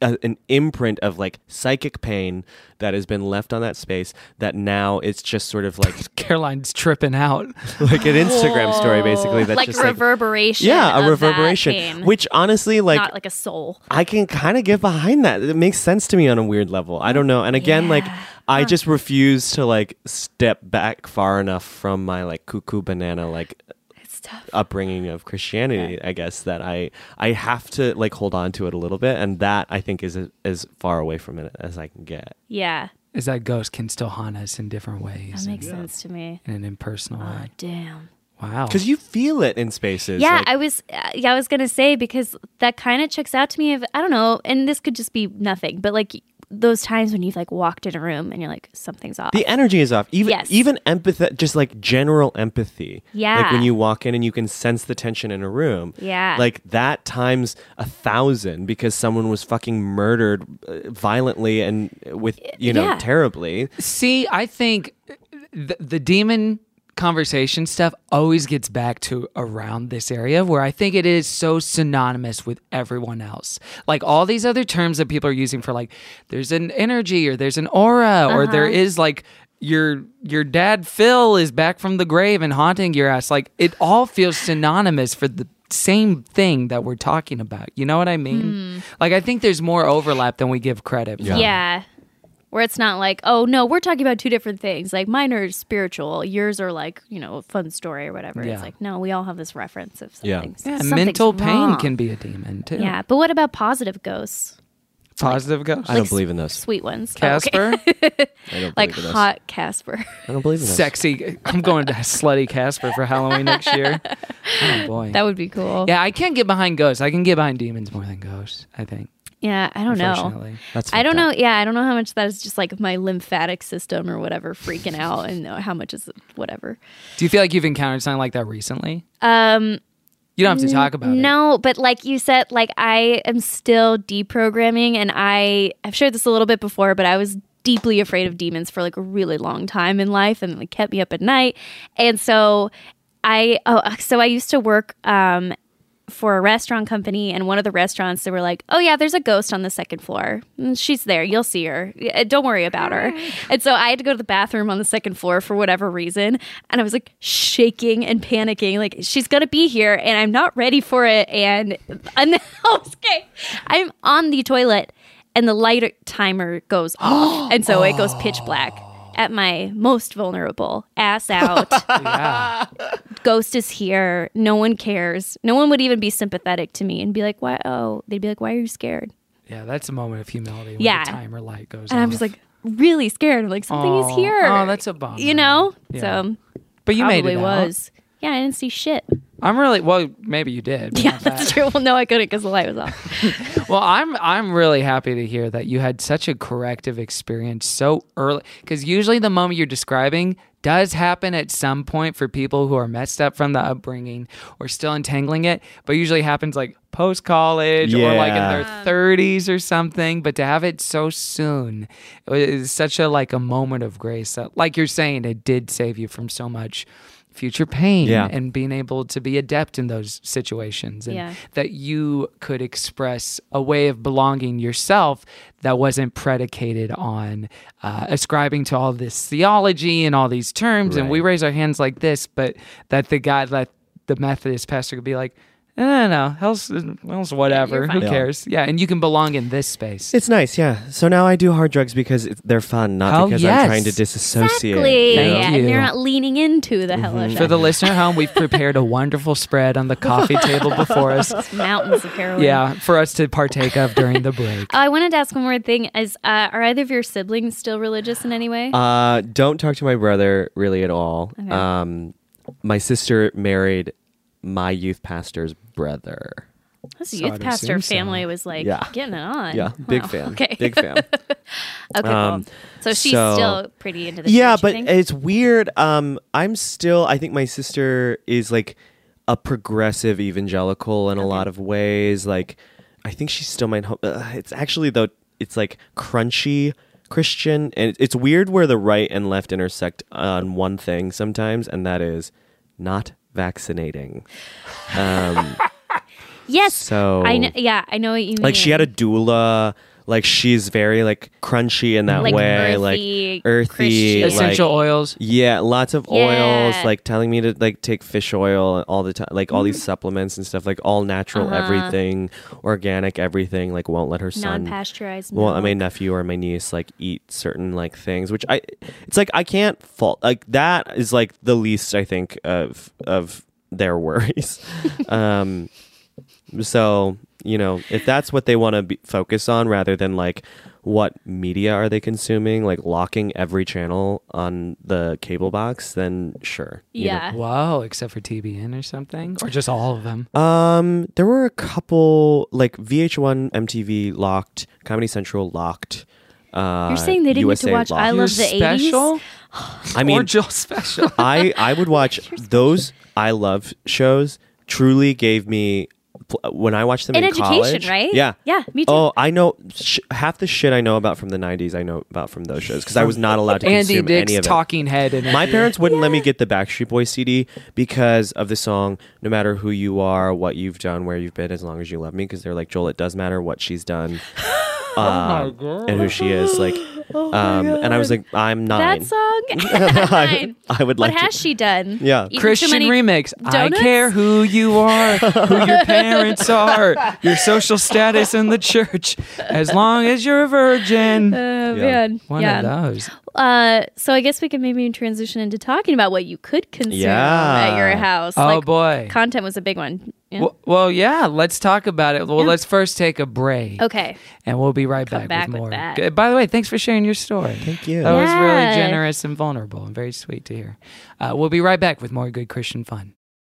an imprint of like psychic pain that has been left on that space that now it's just sort of like Caroline's tripping out. like an Instagram story basically that's like just reverberation. yeah, a of reverberation, that pain. which honestly like Not like a soul. I can kind of get behind that. It makes sense to me on a weird level. I don't know. And again, like I just refuse to like step back far enough from my like cuckoo banana like It's tough. upbringing of Christianity, I guess, that I have to like hold on to it a little bit, and that I think is as far away from it as I can get. Yeah, Is that ghost can still haunt us in different ways. that makes sense to me. in an impersonal Oh, way. damn. Wow. Because you feel it in spaces. Yeah, like, I was gonna say, because that kind of checks out to me. Of I don't know, and this could just be nothing, but like those times when you've like walked in a room and you're like, something's off. the energy is off. Yes. Even empathy, just like general empathy. Yeah. Like when you walk in and you can sense the tension in a room. Yeah. Like that times 1,000 because someone was fucking murdered violently and with, Yeah. terribly. See, I think the demon conversation stuff always gets back to around this area where I think it is so synonymous with everyone else. Like all these other terms that people are using for like there's an energy or there's an aura or there is like your dad Phil is back from the grave and haunting your ass. Like it all feels synonymous for the same thing that we're talking about. You know what I mean? Like I think there's more overlap than we give credit for. Yeah. Where it's not like, oh no, we're talking about two different things. Like mine are spiritual, yours are like, a fun story or whatever. Yeah. It's like, no, we all have this reference of Yeah. something. Yeah, something's mental pain wrong. can be a demon too. Yeah, but what about positive ghosts? Positive ghosts. I don't believe in those. Sweet ones. Casper? Oh, okay. I don't Like believe in those. hot Casper. I don't believe in those. Sexy. I'm going to slutty Casper for Halloween next year. Oh boy. That would be cool. Yeah, I can't get behind ghosts. I can get behind demons more than ghosts, I think. Yeah, I don't know. Unfortunately. That's I don't fucked know. up. Yeah, I don't know how much that is just like my lymphatic system or whatever freaking out, and how much is whatever. Do you feel like you've encountered something like that recently? You don't have to talk about it. No, but like you said, like I am still deprogramming, and I've shared this a little bit before, but I was deeply afraid of demons for like a really long time in life, and it kept me up at night. And so I used to work for a restaurant company, and one of the restaurants, they were like, oh yeah, there's a ghost on the second floor. She's there. You'll see her. Don't worry about her. And so I had to go to the bathroom on the second floor for whatever reason. And I was like shaking and panicking, like she's going to be here and I'm not ready for it. And okay, I'm on the toilet and the light timer goes off. And so it goes pitch black. At my most vulnerable, ass out. Yeah. Ghost is here. No one cares. No one would even be sympathetic to me and be like, "Why? Oh, they'd be like, why are you scared?" Yeah, that's a moment of humility when Yeah. the timer light goes And off. I'm just like really scared. I'm like, something is here. Oh, that's a bummer. Yeah. Yeah. But you made probably it out. was. Yeah, I didn't see shit. I'm really well. Maybe you did. but Yeah, not that's that. true. Well, no, I couldn't because the light was off. Well, I'm really happy to hear that you had such a corrective experience so early, because usually the moment you're describing does happen at some point for people who are messed up from the upbringing or still entangling it, but usually happens like post college or like in their 30s or something. But to have it so soon is such a like a moment of grace that, like you're saying, it did save you from so much future pain and being able to be adept in those situations, and that you could express a way of belonging yourself that wasn't predicated on ascribing to all this theology and all these terms. And we raise our hands like this, but that the Methodist pastor could be like, no, hell's whatever. you're Who fine. cares? Yeah, and you can belong in this space. It's nice, yeah. So now I do hard drugs because they're fun, not Hell because yes. I'm trying to disassociate. Exactly. Thank Yeah, you. and you're not leaning into the hellish. For the listener at home, we've prepared a wonderful spread on the coffee table before us. mountains of heroin. Yeah, for us to partake of during the break. I wanted to ask one more thing. Are either of your siblings still religious in any way? Don't talk to my brother really at all. Okay. My sister married my youth pastor's brother. This So youth I'd pastor assume so. family was like Yeah. getting it on. Yeah, big Wow. fan. Okay. Big fan. Okay, cool. So she's still pretty into the Yeah, church, you but think? it's weird. I think my sister is like a progressive evangelical in a lot of ways. Like, I think she still might hope. It's actually, though, it's like crunchy Christian. And it's weird where the right and left intersect on one thing sometimes, and that is not vaccinating. Yes. So I know what you mean. like she had a doula Like she's very like crunchy in that Like way, earthy, like earthy, Christian. like, Essential oils. yeah, lots of Yeah. oils, like telling me to like take fish oil all the time, like all these supplements and stuff, like all natural, everything, organic, everything. Like won't let her son, Non-pasteurized well, milk. my nephew or my niece like eat certain like things, which it's like I can't fault. Like that is like the least I think of their worries. So you know, if that's what they want to focus on, rather than like what media are they consuming, like locking every channel on the cable box, then sure. you know. Yeah. Whoa, except for TBN or something? Or just all of them? There were a couple like VH1, MTV locked, Comedy Central locked. You're saying they didn't USA get to watch locked. I Your Love the special? 80s? I mean, or Jill special? I would watch those I Love shows. Truly gave me when I watched them In in education, college, right? Yeah, Yeah, me too. Oh, I know half the shit I know about from the '90s. I know about from those shows because I was not allowed to Andy consume Dick's any of it. talking head. In My parents wouldn't let me get the Backstreet Boys CD because of the song "No Matter Who You Are, What You've Done, Where You've Been, As Long as You Love Me." Because they're like, Joel, it does matter what she's done and who she is. Like, and I was like, I'm 9. That song? Nine. I would What like has to. she done? Yeah. Eaten too Christian many remix. I donuts? care who you are, who your parents are, your social status in the church, as long as you're a virgin. Man. One yeah. of those. So I guess we could maybe transition into talking about what you could consume Yeah. at your house. Oh, boy. Content was a big one. Yeah. Well, yeah, let's talk about it. Well, let's first take a break. Okay. And we'll be right back, back with with more. that. By the way, thanks for sharing your story. Thank you. That was really Yeah. generous and vulnerable and very sweet to hear. We'll be right back with more good Christian fun.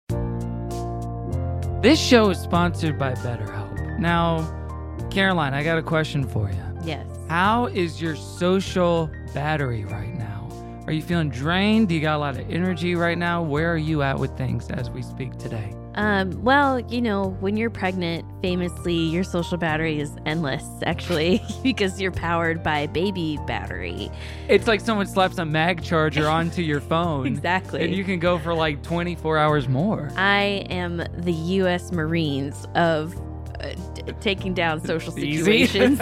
This show is sponsored by BetterHelp. Now, Caroline, I got a question for you. Yes. How is your social battery right now? Are you feeling drained? Do you got a lot of energy right now? Where are you at with things as we speak today? Well, you know, when you're pregnant, famously, your social battery is endless, actually, because you're powered by baby battery. It's like someone slaps a mag charger onto your phone. Exactly. And you can go for like 24 hours more. I am the U.S. Marines of taking down social Easy. situations.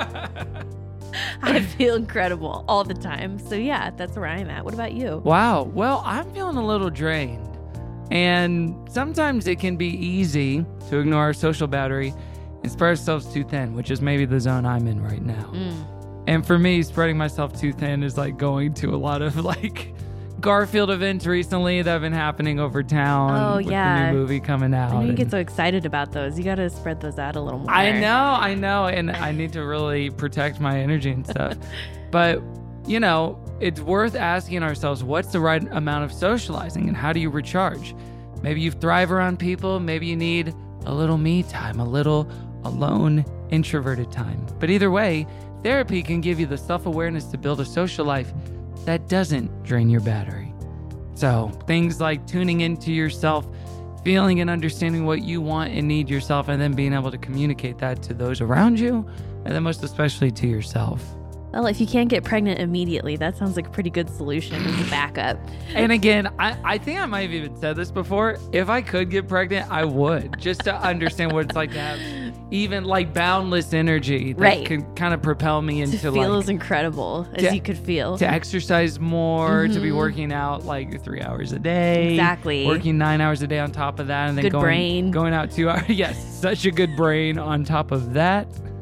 I feel incredible all the time. So, yeah, that's where I'm at. What about you? Wow. Well, I'm feeling a little drained. And sometimes it can be easy to ignore our social battery and spread ourselves too thin, which is maybe the zone I'm in right now. And for me, spreading myself too thin is like going to a lot of like Garfield events recently that have been happening over town. Oh, with yeah. the new movie coming out. I know you and- get so excited about those. You got to spread those out a little more. I know. And I need to really protect my energy and stuff. But, you know, it's worth asking ourselves, what's the right amount of socializing and how do you recharge? Maybe you thrive around people. Maybe you need a little me time, a little alone, introverted time. But either way, therapy can give you the self-awareness to build a social life that doesn't drain your battery. So things like tuning into yourself, feeling and understanding what you want and need yourself, and then being able to communicate that to those around you, and then most especially to yourself. Well, if you can't get pregnant immediately, that sounds like a pretty good solution as a backup. And again, I think I might have even said this before. If I could get pregnant, I would, just to understand what it's like to have even like boundless energy that Right. can kind of propel me into To feel like as incredible as Yeah. you could feel. to exercise more, to be working out like 3 hours a day. Exactly. Working 9 hours a day on top of that, and then Good brain. going out 2 hours. Yes, such a good brain on top of that.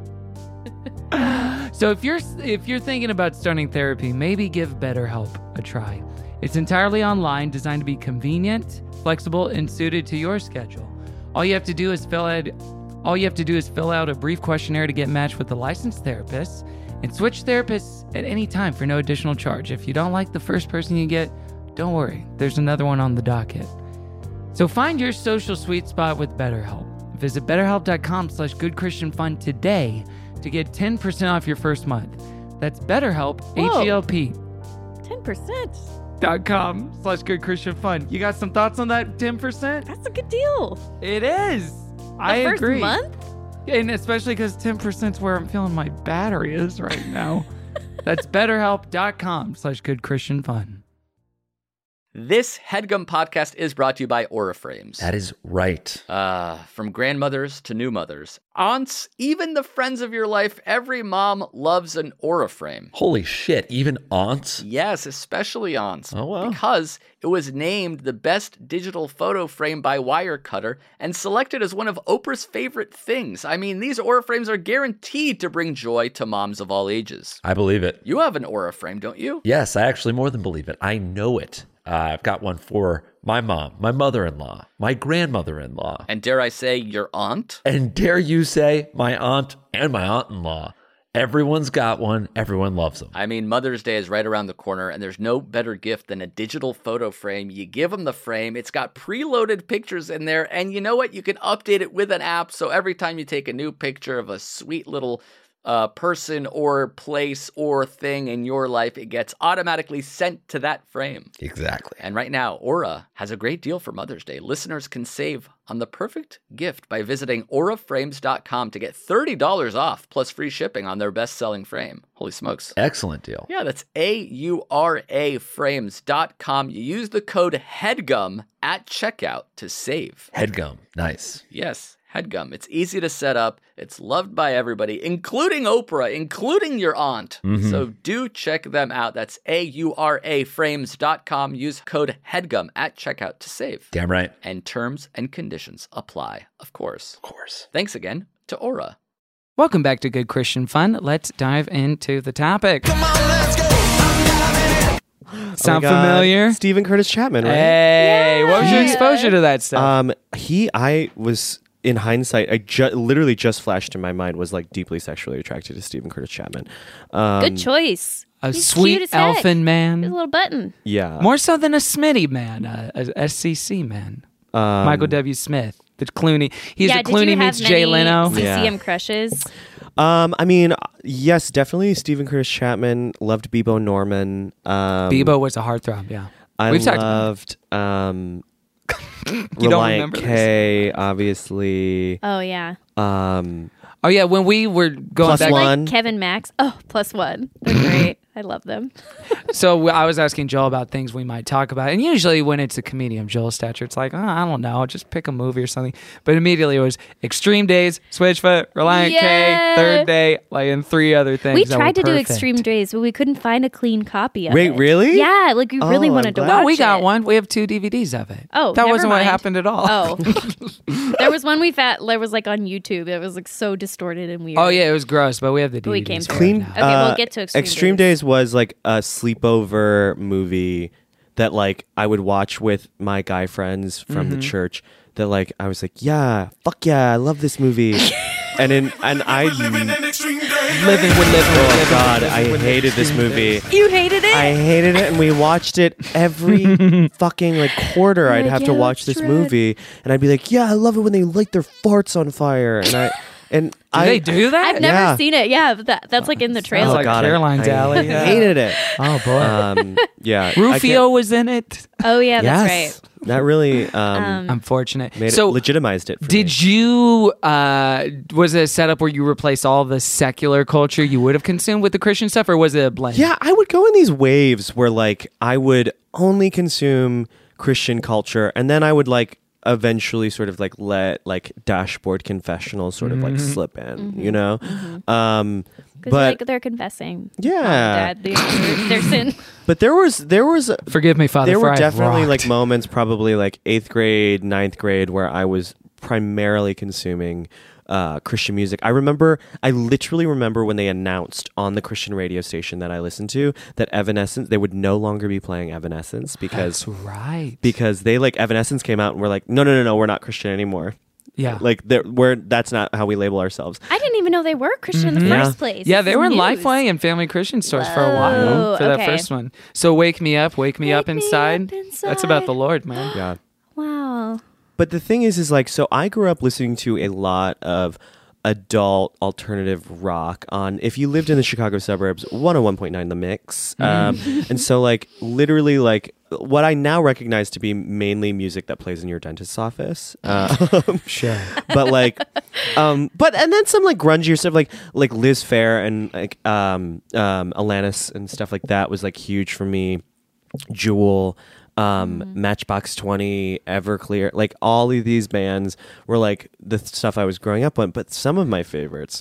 So if you're thinking about starting therapy, maybe give BetterHelp a try. It's entirely online, designed to be convenient, flexible, and suited to your schedule. All you have to do is fill out a brief questionnaire to get matched with a licensed therapist, and switch therapists at any time for no additional charge. If you don't like the first person you get, don't worry, there's another one on the docket. So find your social sweet spot with BetterHelp. Visit BetterHelp.com/goodchristianfun today to get 10% off your first month. That's BetterHelp, Whoa. H-E-L-P. 10%. .com/goodchristianfun. You got some thoughts on that 10%? That's a good deal. It is. I The first agree. month? And especially because 10% is where I'm feeling my battery is right now. That's BetterHelp.com/goodchristianfun. This HeadGum podcast is brought to you by Aura Frames. That is right. From grandmothers to new mothers, aunts, even the friends of your life, every mom loves an Aura frame. Holy shit, even aunts? Yes, especially aunts. Oh, wow. Because it was named the best digital photo frame by Wirecutter and selected as one of Oprah's favorite things. I mean, these Aura frames are guaranteed to bring joy to moms of all ages. I believe it. You have an Aura frame, don't you? Yes, I actually more than believe it. I know it. I've got one for my mom, my mother-in-law, my grandmother-in-law. And dare I say, your aunt? And dare you say, my aunt and my aunt-in-law. Everyone's got one. Everyone loves them. I mean, Mother's Day is right around the corner, and there's no better gift than a digital photo frame. You give them the frame. It's got preloaded pictures in there, and you know what? You can update it with an app, so every time you take a new picture of a sweet little person or place or thing in your life, it gets automatically sent to that frame. Exactly. And right now, Aura has a great deal for Mother's Day. Listeners can save on the perfect gift by visiting auraframes.com to get $30 off plus free shipping on their best-selling frame. Holy smokes. Excellent deal. Yeah, that's auraframes.com. You use the code HEADGUM at checkout to save. HeadGum. Nice. Yes. HeadGum. It's easy to set up. It's loved by everybody, including Oprah, including your aunt. Mm-hmm. So do check them out. That's auraframes.com. Use code HEADGUM at checkout to save. Damn right. And terms and conditions apply, of course. Of course. Thanks again to Aura. Welcome back to Good Christian Fun. Let's dive into the topic. Come on, let's go. Sound familiar? Stephen Curtis Chapman, right? Hey, what was your Yeah. exposure to that stuff? I was, in hindsight, literally just flashed in my mind, was like deeply sexually attracted to Stephen Curtis Chapman. Good choice. A He's sweet cute as heck. elfin man. His little button. Yeah. More so than a Smitty man, a SCC man. Michael W. Smith. The Clooney. He's a Did you Clooney have meets many Jay Leno. CCM crushes? I mean, yes, definitely Stephen Curtis Chapman. Loved Bebo Norman. Bebo was a heartthrob, yeah. I We've talked about loved You don't Reliant remember K, obviously. Oh, yeah. Oh, yeah, when we were going Plus back. one. Like Kevin Max. Oh, +1. They're great. I love them. So I was asking Joel about things we might talk about. And usually when it's a comedian of Joel's stature, it's like, oh, I don't know, just pick a movie or something. But immediately it was Extreme Days, Switchfoot, Reliant K, Yeah. Third Day, like, and 3 other things. We that were tried to do perfect. Extreme Days, but we couldn't find a clean copy of Wait, it. really? Yeah, like we really Oh, wanted I'm to glad. watch No, we got it. one. We have 2 DVDs of it. Oh, that never wasn't what mind. happened at all. Oh. There was one that was like on YouTube. It was like so distorted and weird. Oh, yeah, it was gross, but we have the DVDs. We came for through. it Clean. now. Okay, we'll get to Extreme Days Days. was like a sleepover movie that like I would watch with my guy friends from the church. That like I was like, yeah, fuck yeah, I love this movie. and I Living. oh god, I hated this movie. You hated it? I hated it, and we watched it every fucking like quarter. I'd like, have to yeah, watch let's this try it. movie, and I'd be like, "Yeah, I love it when they light their farts on fire." And Do they do that? I've never Yeah. seen it. Yeah, but that's like in the trailer. like Caroline's I Alley, yeah. hated it. Oh, boy. Yeah, Rufio was in it. Oh yeah, that's Yes, that really Unfortunate. made So, it legitimized it. For me. did you, was it a setup where you replace all the secular culture you would have consumed with the Christian stuff, or was it a blend? Yeah, I would go in these waves where like I would only consume Christian culture, and then I would like eventually sort of like let like Dashboard Confessional sort of like slip in, you know? Because But like they're confessing. yeah, Dad, their sin. but there was Forgive me, Father, there for were I've definitely rocked. like moments, probably like 8th grade, 9th grade, where I was primarily consuming Christian music. I literally remember when they announced on the Christian radio station that I listened to that Evanescence, they would no longer be playing Evanescence because That's right. they like Evanescence came out and we're like, no, we're not Christian anymore. Yeah. Like that's not how we label ourselves. I didn't even know they were Christian in the Yeah. first place. Yeah, This they is were in news. Lifeway and Family Christian stores for a Whoa, while for that okay. first one. So Wake Me Up Wake Me inside. Up That's about Inside. the Lord, man. Yeah. Wow. But the thing is like, so I grew up listening to a lot of adult alternative rock on, if you lived in the Chicago suburbs, 101.9 The Mix. And so like literally like what I now recognize to be mainly music that plays in your dentist's office. Sure. But like, and then some like grungier stuff like Liz Phair and like Alanis and stuff like that was like huge for me. Jewel, Matchbox 20, Everclear, like all of these bands were like the stuff I was growing up on. But some of my favorites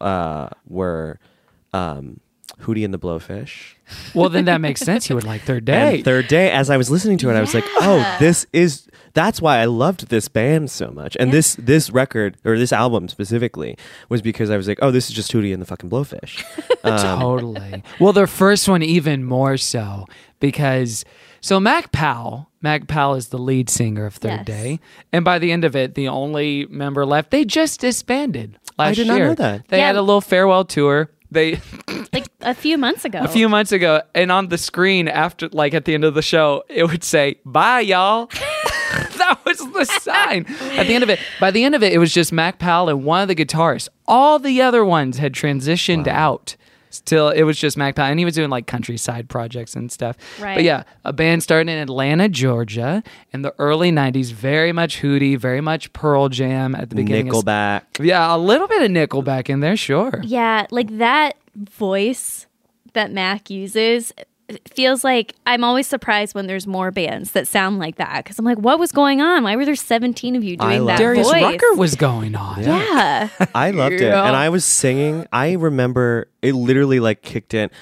were Hootie and the Blowfish. Well, then that makes sense. You would like Third Day. And Third Day, as I was listening to it, I was like, oh, that's why I loved this band so much. And this record, or this album specifically, was because I was like, oh, this is just Hootie and the fucking Blowfish. Totally. Well, their first one even more so, because so Mac Powell is the lead singer of Third Day, and by the end of it, the only member left, they just disbanded last year. I did not know that. They had a little farewell tour. They like a few months ago. And on the screen after, like at the end of the show, it would say, "Bye, y'all." That was the sign at the end of it. By the end of it, it was just Mac Powell and one of the guitarists. All the other ones had transitioned out. Still, it was just Mac Powell, and he was doing like countryside projects and stuff. Right. But yeah, a band started in Atlanta, Georgia, in the early '90s. Very much Hootie, very much Pearl Jam at the beginning. Nickelback. Yeah, a little bit of Nickelback in there, sure. Yeah, like that voice that Mac uses feels like I'm always surprised when there's more bands that sound like that, because I'm like, what was going on? Why were there 17 of you doing that Darius voice? Rucker was going on. Yeah. I loved it. And I was singing. I remember it literally like kicked in.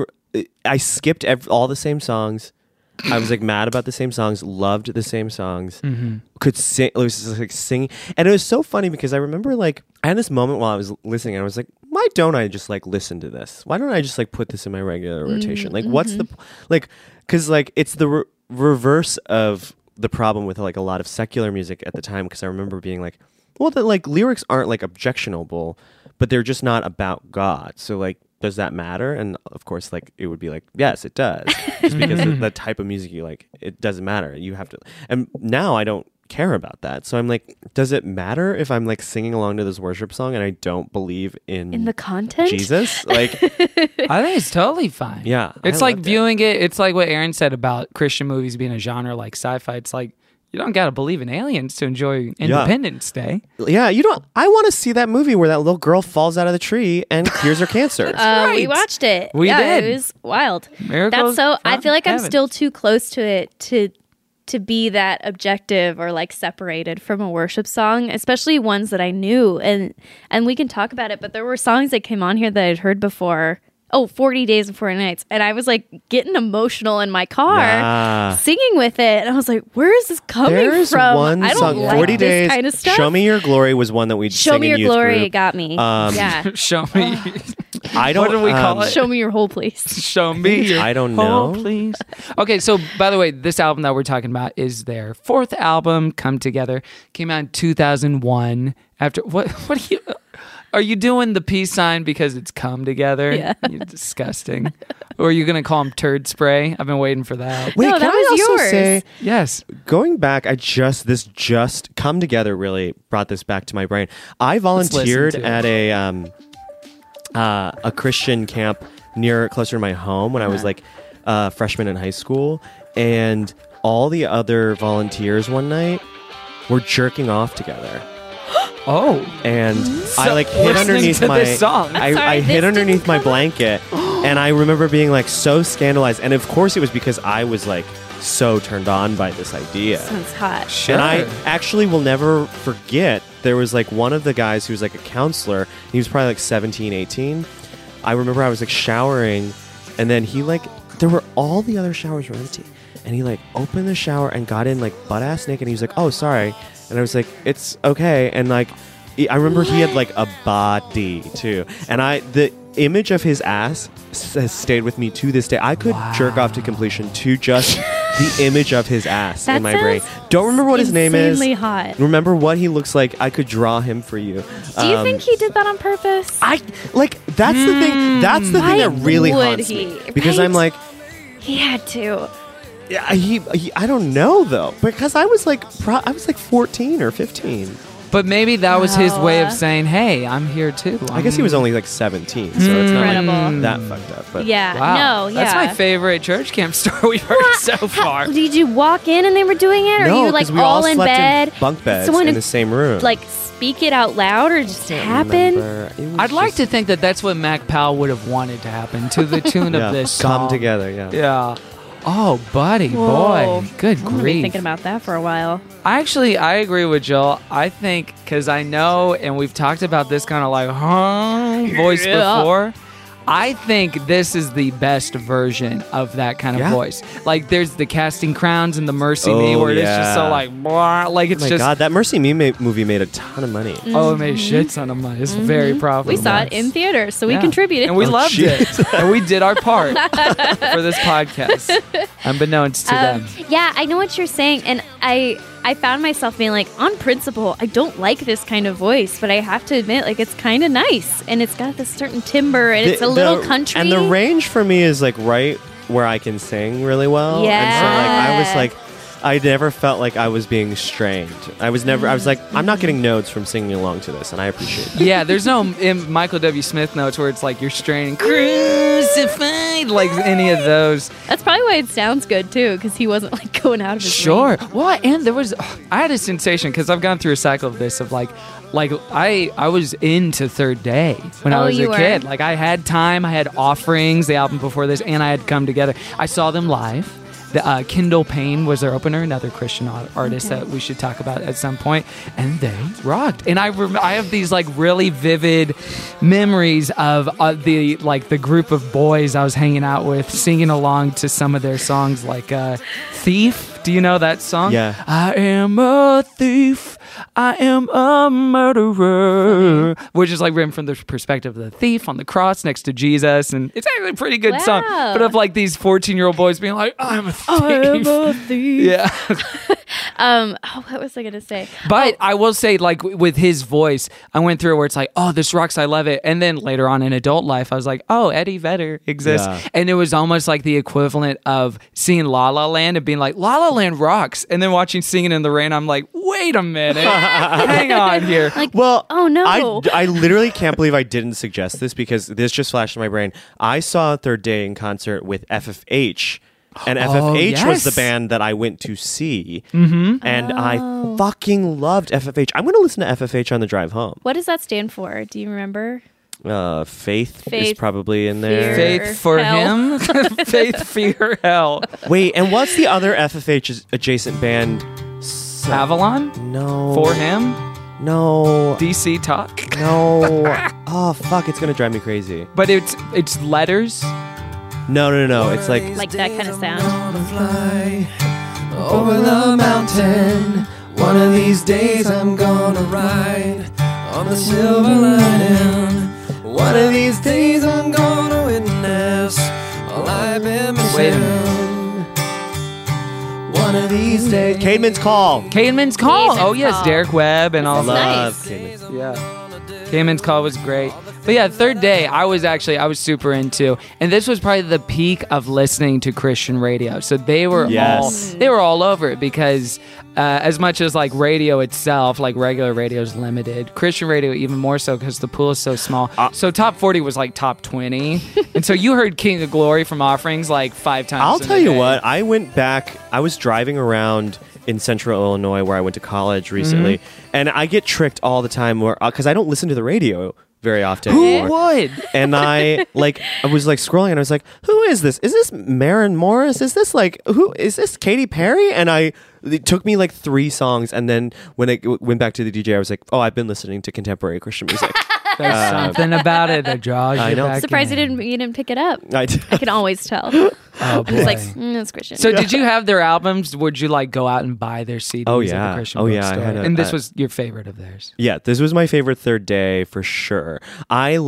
I skipped all the same songs. I was like mad about the same songs, loved the same songs, could sing. It was just like singing. And it was so funny because I remember like I had this moment while I was listening and I was like, why don't I just like listen to this? Why don't I just like put this in my regular rotation? Like what's the, like, cause like it's the reverse of the problem with like a lot of secular music at the time. Cause I remember being like, well, the like lyrics aren't like objectionable, but they're just not about God. So like, does that matter? And of course, like it would be like, yes, it does. Just because the type of music you like, it doesn't matter. You have to. And now I don't care about that. So I'm like, does it matter if I'm like singing along to this worship song and I don't believe in the content? Jesus? Like, I think it's totally fine. Yeah, it's I like loved viewing it. It's like what Aaron said about Christian movies being a genre like sci-fi. It's like, you don't got to believe in aliens to enjoy Independence Day. Yeah, you don't. I want to see that movie where that little girl falls out of the tree and cures her cancer. We watched it. We did. It was wild. Miracles. I feel like I'm heaven. still too close to it to be that objective or like separated from a worship song, especially ones that I knew. And we can talk about it, but there were songs that came on here that I'd heard before. 40 Days and 40 Nights. And I was like getting emotional in my car singing with it. And I was like, where is this coming There's from? one I don't song, like 40 this Days, kind of stuff. Show Me Your Glory was one that we'd Show sing Me in Your youth Glory group. got me. Yeah. Show me. I don't. What do we call it? Show me your whole please. Show me your I don't whole know. please. Okay, so by the way, this album that we're talking about is their fourth album, Come Together. Came out in 2001. After what are you doing the peace sign because it's come together? Yeah. You're disgusting. Or are you going to call them turd spray? I've been waiting for that. Wait, No, can that I was also yours. say, Yes. going back, this just Come Together really brought this back to my brain. I volunteered to at a Christian camp closer to my home when I was like a freshman in high school, and all the other volunteers one night were jerking off together. Oh. And I like hid listening underneath to my this song. I hid underneath my blanket, and I remember being like so scandalized. And of course, it was because I was like so turned on by this idea. Sounds hot. Sure. And I actually will never forget, there was like one of the guys who was like a counselor. He was probably like 17, 18. I remember I was like showering, and then he like, there were all the other showers were empty. And he like opened the shower and got in like butt ass naked. And he was like, oh, sorry. And I was like, it's okay. And like, I remember he had like a body too. And the image of his ass has stayed with me to this day. I could jerk off to completion to just the image of his ass That in my brain. sounds Don't remember what his name is. Insanely hot. Remember what he looks like. I could draw him for you. Do you think he did that on purpose? I like that's the thing. That's the thing Why that really would haunts he? me because Right? I'm like, He had to. yeah, he I don't know though, because I was like 14 or 15. But maybe that was his way of No. saying, hey, I'm here too. I guess he was only like 17, so it's not like Incredible. that fucked up. But Yeah. Wow. No, yeah. That's my favorite church camp story we've heard so far. Did you walk in and they were doing it? Or no, are you like 'cause we all all in slept bed? in bunk beds Someone in to, the same room. like speak it out loud or just happen? Remember. It was I'd like just- to think that that's what Mac Powell would have wanted to happen to the tune yeah, of this song. come together. Yeah. Yeah. Oh, buddy, Whoa. boy. Good I'm gonna be grief. thinking about that for a while. I agree with Joel. I think, because I know, and we've talked about this kind of like, voice before. I think this is the best version of that kind of voice. Like, there's the Casting Crowns and the Mercy Me, where it's just so like, blah, like it's Oh my just. God, that Mercy Me movie made a ton of money. Oh, it made a shit ton of money. It's very profitable. We saw it in theaters, so we Yeah. contributed. And we loved it. And we did our part for this podcast, unbeknownst to them. Yeah, I know what you're saying, and I found myself being like, on principle, I don't like this kind of voice, but I have to admit, like, it's kind of nice, and it's got this certain timbre, and it's a little country. And the range for me is like right where I can sing really well. Yeah. And so like I was like, I never felt like I was being strained. I was like, I'm not getting notes from singing along to this, and I appreciate that. Yeah, there's no in Michael W. Smith notes where it's like you're straining crucified, like any of those. That's probably why it sounds good too, because he wasn't like going out of his Sure. range. Well, and there was, I had a sensation because I've gone through a cycle of this of like I was into Third Day when I was a you were? kid. Like I had time, I had Offerings, the album before this, and I had Come Together. I saw them live. The Kendall Payne was their opener, another Christian artist that we should talk about at some point, and they rocked. And I have these like really vivid memories of the group of boys I was hanging out with, singing along to some of their songs, like "Thief." Do you know that song? Yeah. I am a thief. I am a murderer, which is like written from the perspective of the thief on the cross next to Jesus, and it's actually a pretty good song. Wow. But of like these 14-year-old boys being like, "I'm a thief." I am a thief. Yeah. What was I gonna say? But I will say, like, with his voice, I went through it where it's like, oh, this rocks, I love it. And then later on in adult life, I was like, oh, Eddie Vedder exists. Yeah. And it was almost like the equivalent of seeing La La Land and being like, La La Land rocks. And then watching Singing in the Rain, I'm like, wait a minute. Hang on here. Like, Well, oh no. I literally can't believe I didn't suggest this because this just flashed in my brain. I saw Third Day in concert with FFH. And FFH was the yes. band that I went to see. Mm-hmm. And I fucking loved FFH. I'm going to listen to FFH on the drive home. What does that stand for? Do you remember? Faith is Faith, probably in there. fear. Faith for Hell. him, faith, fear, hell. Wait, and what's the other FFH adjacent band? Avalon? No. For him? No. DC Talk? No. Oh, fuck. It's going to drive me crazy. But it's letters. No. It's like Like that kind of sound. Over the mountain, one of these days I'm gonna ride on the silver lining. One of these days I'm gonna witness all I've been missing. One of these days. Caedmon's Call. Caedmon's Call. Caedmon's Oh, yes, Call. Derek Webb and all This that. is nice. Caedmon's. Yeah. Caedmon's Call was great. But yeah, Third Day, I was super into. And this was probably the peak of listening to Christian radio. So they were Yes. all over it because as much as like radio itself, like regular radio is limited, Christian radio even more so because the pool is so small. So top 40 was like top 20. And so you heard King of Glory from Offerings like 5 times. I'll in tell a you day. what. I went back. I was driving around in Central Illinois where I went to college recently, and I get tricked all the time because I don't listen to the radio very often Who anymore. would? And I was like scrolling, and I was like, "Who is this? Is this Maren Morris? Is this who is this Katy Perry?" And it took me like 3 songs, and then when I went back to the DJ, I was like, "Oh, I've been listening to contemporary Christian music." There's something about it that draws you I know. back Surprised in. you didn't pick it up. I I can always tell. Oh, boy. It's like it's Christian. So did you have their albums? Would you like go out and buy their CDs Oh, at yeah. the Christian Oh, yeah, I bookstore? had And this was your favorite of theirs. Yeah, this was my favorite Third Day for sure. There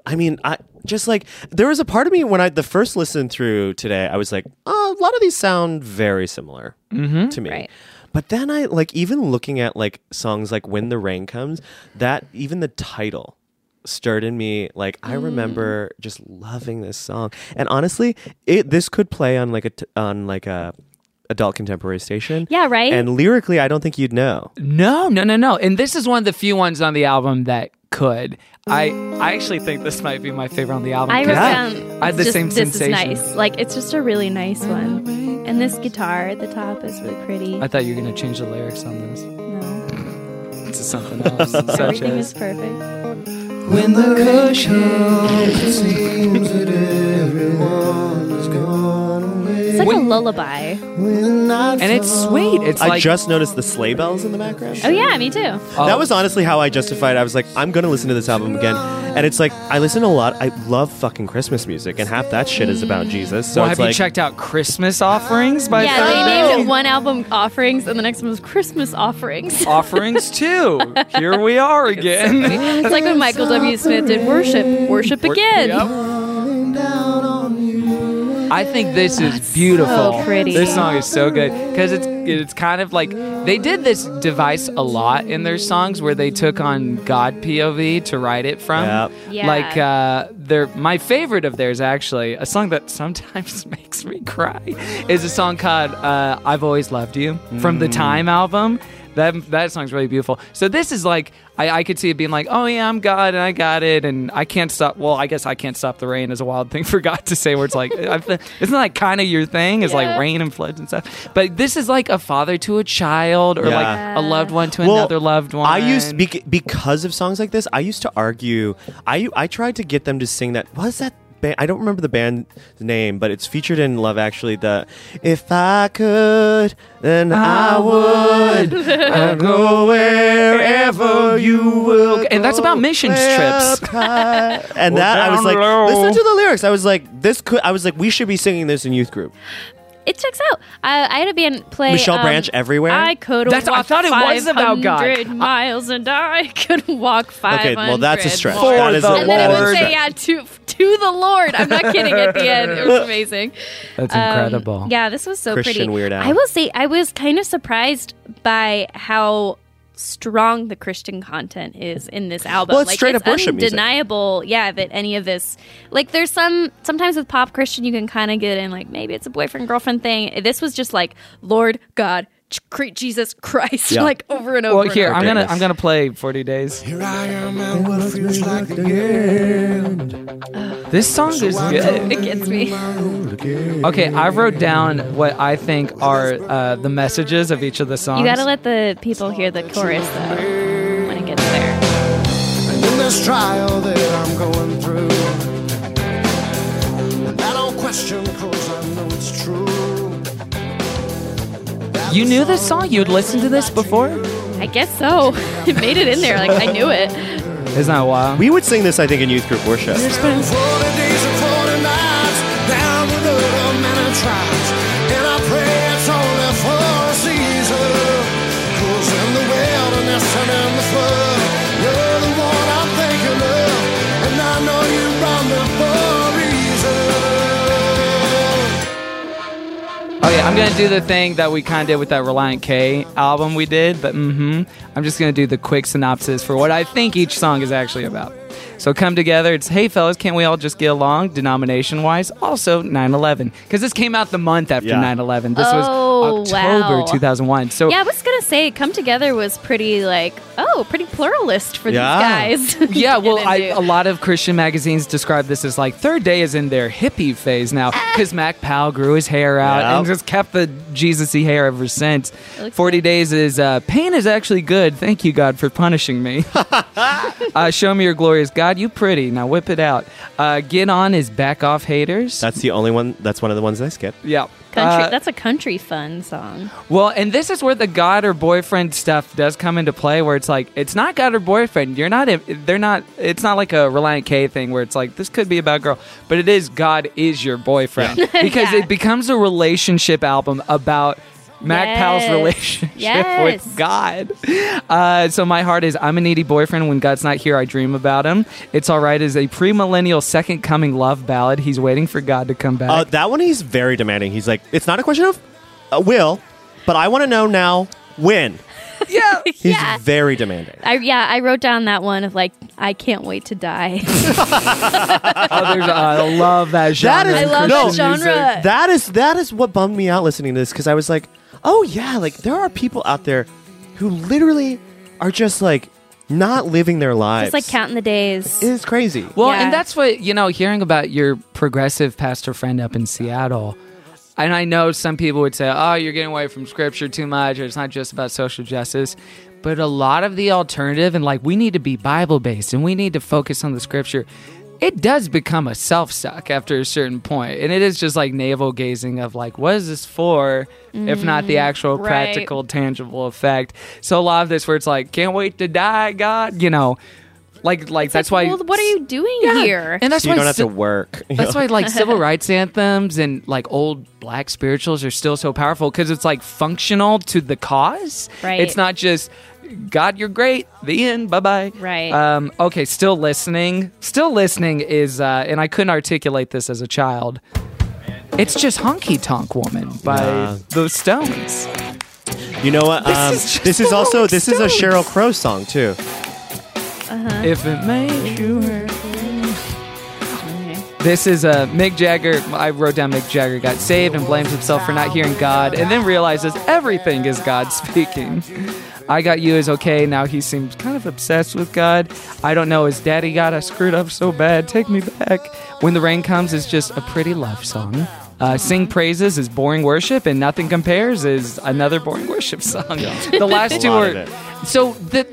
was a part of me when the first listen through today, I was like, oh, a lot of these sound very similar to me. Right. But then I even looking at like songs like When the Rain Comes, that even the title stirred in me. Like I remember just loving this song. And honestly, this could play on like a adult contemporary station. Yeah, right? And lyrically, I don't think you'd know. No. And this is one of the few ones on the album that could. I actually think this might be my favorite on the album. I 'cause wrote I had the down, same this sensation. is nice. Like, it's just a really nice one. And this guitar at the top is really pretty. I thought you were going to change the lyrics on this No. to something else. such Everything as, is perfect. When the rush comes, it seems that everyone has gone away. It's like a lullaby. And it's sweet. It's I like just noticed the sleigh bells in the background. Oh yeah, me too. That was honestly how I justified. I was like, I'm going to listen to this album again. And it's like, I listen to a lot. I love fucking Christmas music, and half that shit is about Jesus. So well, it's have like, you checked out Christmas Offerings by Yeah, Third they Day? named one album Offerings, and the next one was Christmas Offerings. Offerings too. Here we are again. It's like when Michael W. Smith did Worship again. I think this is beautiful. so pretty. This song is so good because it's kind of like they did this device a lot in their songs where they took on God POV to write it from. Yep. Yeah. Like my favorite of theirs, actually, a song that sometimes makes me cry, is a song called "I've Always Loved You" from the Time album. That song's really beautiful. So this is like, I could see it being like, oh yeah, I'm God and I got it and I can't stop. Well, I guess I can't stop the rain is a wild thing for God to say where it's like, isn't that kind of your thing? Is like rain and floods and stuff. But this is like a father to a child or like a loved one to another loved one. I used, because of songs like this, I used to argue, I tried to get them to sing that, what is that? I don't remember the band's name, but it's featured in Love Actually. The "If I could, then I would. I'd go wherever you will." And that's about missions trips. And that I was like, listen to the lyrics. I was like, we should be singing this in youth group. It checks out. I had a band play Michelle Branch Everywhere. I could walk I thought it was about God. 500 miles and I could walk 500. Okay, well that's a stretch. For That is the And then it would Lord. say, yeah, to the Lord. I'm not kidding at the end. It was amazing. That's incredible. Yeah, this was so Christian pretty. Weird Al. I will say, I was kind of surprised by how strong the Christian content is in this album. Well, it's straight up worship music. Undeniable, yeah, that any of this, like there's sometimes with pop Christian you can kind of get in like maybe it's a boyfriend girlfriend thing. This was just like Lord God, Jesus Christ, Yeah. like over and over. Well, here and over. I'm gonna play 40 Days. Here I am and what feels like the end. This song is good. It gets me. Okay, I wrote down what I think are the messages of each of the songs. You gotta let the people hear the chorus though when it gets there. And in this trial that I'm going through, and I don't question cause I know it's true. You knew this song? You'd listened to this before? I guess so. It made it in there. Like I knew it. Isn't that wild? We would sing this, I think, in youth group worship. It's been 40 days and 40 nights down the road of many trials, and I pray it's only for a season. 'Cause in the wilderness and in the flood, you're the one I'm thinking of, and I know you brought me for a reason. Oh yeah, I'm gonna do the thing that we kind of did with that Reliant K album we did, but I'm just gonna do the quick synopsis for what I think each song is actually about. So come together. It's, hey fellas, can't we all just get along denomination-wise? Also 9/11, because this came out the month after 9/11. This was October wow. 2001. So Yeah, I was gonna say Come Together was pretty pretty pluralist for Yeah. these guys. yeah, to well, get into. a lot of Christian magazines describe this as like Third Day is in their hippie phase now because Mac Powell grew his hair out Yep. and just kept the Jesus-y hair ever since. looks 40 Days is pain is actually good. Thank you, God, for punishing me. Show me your glorious God. You pretty. Now whip it out. Get on is back off haters. That's the only one. That's one of the ones I skipped. Yeah. Country. That's a country fun song. Well, and this is where the God or boyfriend stuff does come into play, where it's like it's not God or boyfriend. You're not. They're not. It's not like a Reliant K thing where it's like this could be about girl, but it is God is your boyfriend because Yeah. it becomes a relationship album about Mac Powell's Yes. relationship Yes. with God. So my heart is I'm a needy boyfriend. When God's not here, I dream about him. It's all right is a premillennial second coming love ballad. He's waiting for God to come back. That one, he's very demanding. He's like, it's not a question of will, but I want to know now when. Yeah. He's Yeah. very demanding. I wrote down that one of like I can't wait to die. I love that genre. That is- I love No, that genre. That is what bummed me out listening to this, because I was like, oh yeah, like there are people out there who literally are just like not living their lives. It's like counting the days. It's crazy. Well, Yeah. and that's what, hearing about your progressive pastor friend up in Seattle. And I know some people would say, oh, you're getting away from scripture too much, or it's not just about social justice. But a lot of the alternative, and like we need to be Bible based and we need to focus on the scripture. it does become a self-suck after a certain point, and it is just like navel gazing of like, what is this for, if not the actual right. practical, tangible effect. So a lot of this where it's like, can't wait to die, God, you know, like that's why. Well, what are you doing here? And that's So why you don't have to work. That's why like civil rights anthems and like old black spirituals are still so powerful because it's like functional to the cause. Right. It's not just God, you're great. The end. Bye bye. Right. Okay. Still listening. Still listening is, and I couldn't articulate this as a child. It's just Honky Tonk Woman by the Stones. You know what? This is also a Sheryl Crow song too. If it makes you hurt. This is Mick Jagger. I wrote down Mick Jagger got saved and blames himself for not hearing God and then realizes everything is God speaking. I Got You is okay. Now he seems kind of obsessed with God. I don't know. His daddy got us screwed up so bad. Take me back. When the Rain Comes is just a pretty love song. Sing Praises is boring worship, and Nothing Compares is another boring worship song. The last two are so.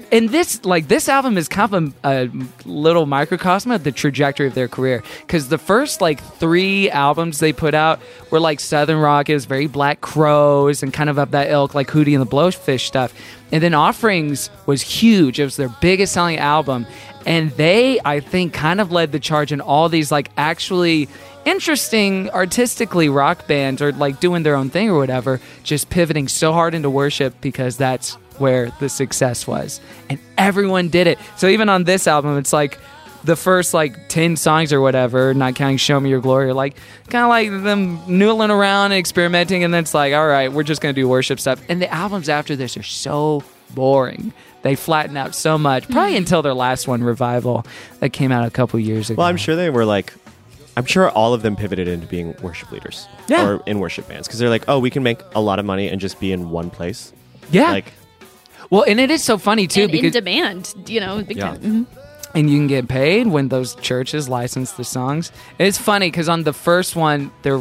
This album is kind of a little microcosm of the trajectory of their career, because the first like 3 albums they put out were like Southern rock, it was very Black Crowes and kind of that ilk, like Hootie and the Blowfish stuff. And then Offerings was huge. It was their biggest selling album, and they, I think, kind of led the charge in all these like actually interesting artistically rock bands or like doing their own thing or whatever, just pivoting so hard into worship because that's where the success was, and everyone did it. So even on this album, it's like the first like 10 songs or whatever, not counting Show Me Your Glory, are like kind of like them noodling around and experimenting, and then it's like, all right, we're just gonna do worship stuff. And the albums after this are so boring. They flatten out so much, probably until their last one, Revival, that came out a couple years ago. Well, I'm sure they were like, I'm sure all of them pivoted into being worship leaders or in worship bands, because they're like, oh, we can make a lot of money and just be in one place. Yeah. Like, well, and it is so funny too, and because in demand, you know. Because, and you can get paid when those churches license the songs. It's funny because on the first one, they're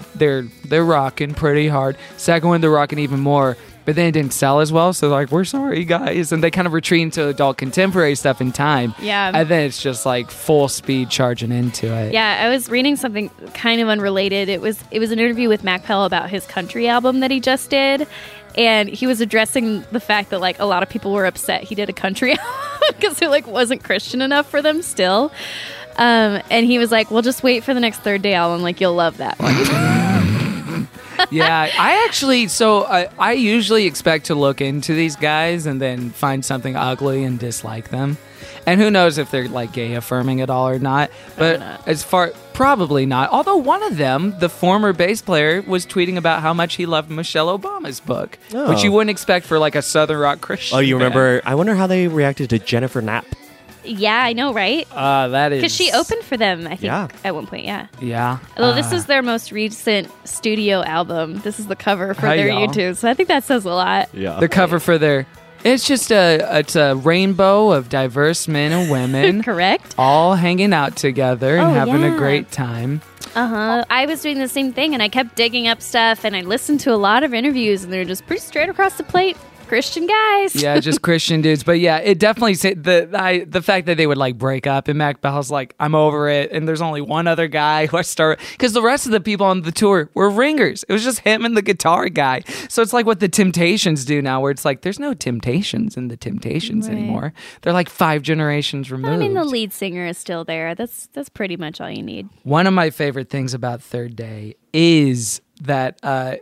rocking pretty hard. Second one, they're rocking even more. But then it didn't sell as well, so they're like, we're sorry, guys. And they kind of retreat into adult contemporary stuff in time. Yeah. And then it's just like full speed charging into it. Yeah, I was reading something kind of unrelated. It was an interview with Mac Pell about his country album that he just did. And he was addressing the fact that like a lot of people were upset he did a country album because it like wasn't Christian enough for them still. And he was like, well, just wait for the next Third Day album. Like, you'll love that one. Yeah, I usually expect to look into these guys and then find something ugly and dislike them. And who knows if they're like gay affirming at all or not. But probably not. Although one of them, the former bass player, was tweeting about how much he loved Michelle Obama's book, which you wouldn't expect for like a Southern rock Christian. Oh, you band. remember? I wonder how they reacted to Jennifer Knapp. Yeah, I know, right? That is... Because she opened for them, I think, at one point, Yeah. Although this is their most recent studio album. This is the cover for their YouTube, so I think that says a lot. Yeah. The cover for their... It's just a rainbow of diverse men and women. Correct. All hanging out together and having a great time. I was doing the same thing, and I kept digging up stuff, and I listened to a lot of interviews, and they're just pretty straight across the plate. Christian guys. Yeah, just Christian dudes. But yeah, it definitely the fact that they would like break up and Mac Bell's like, I'm over it, and there's only one other guy who I start, because the rest of the people on the tour were ringers. It was just him and the guitar guy. So it's like what the Temptations do now, where it's like there's no Temptations in the Temptations anymore. They're like 5 generations removed. I mean, the lead singer is still there. That's pretty much all you need. One of my favorite things about Third Day is that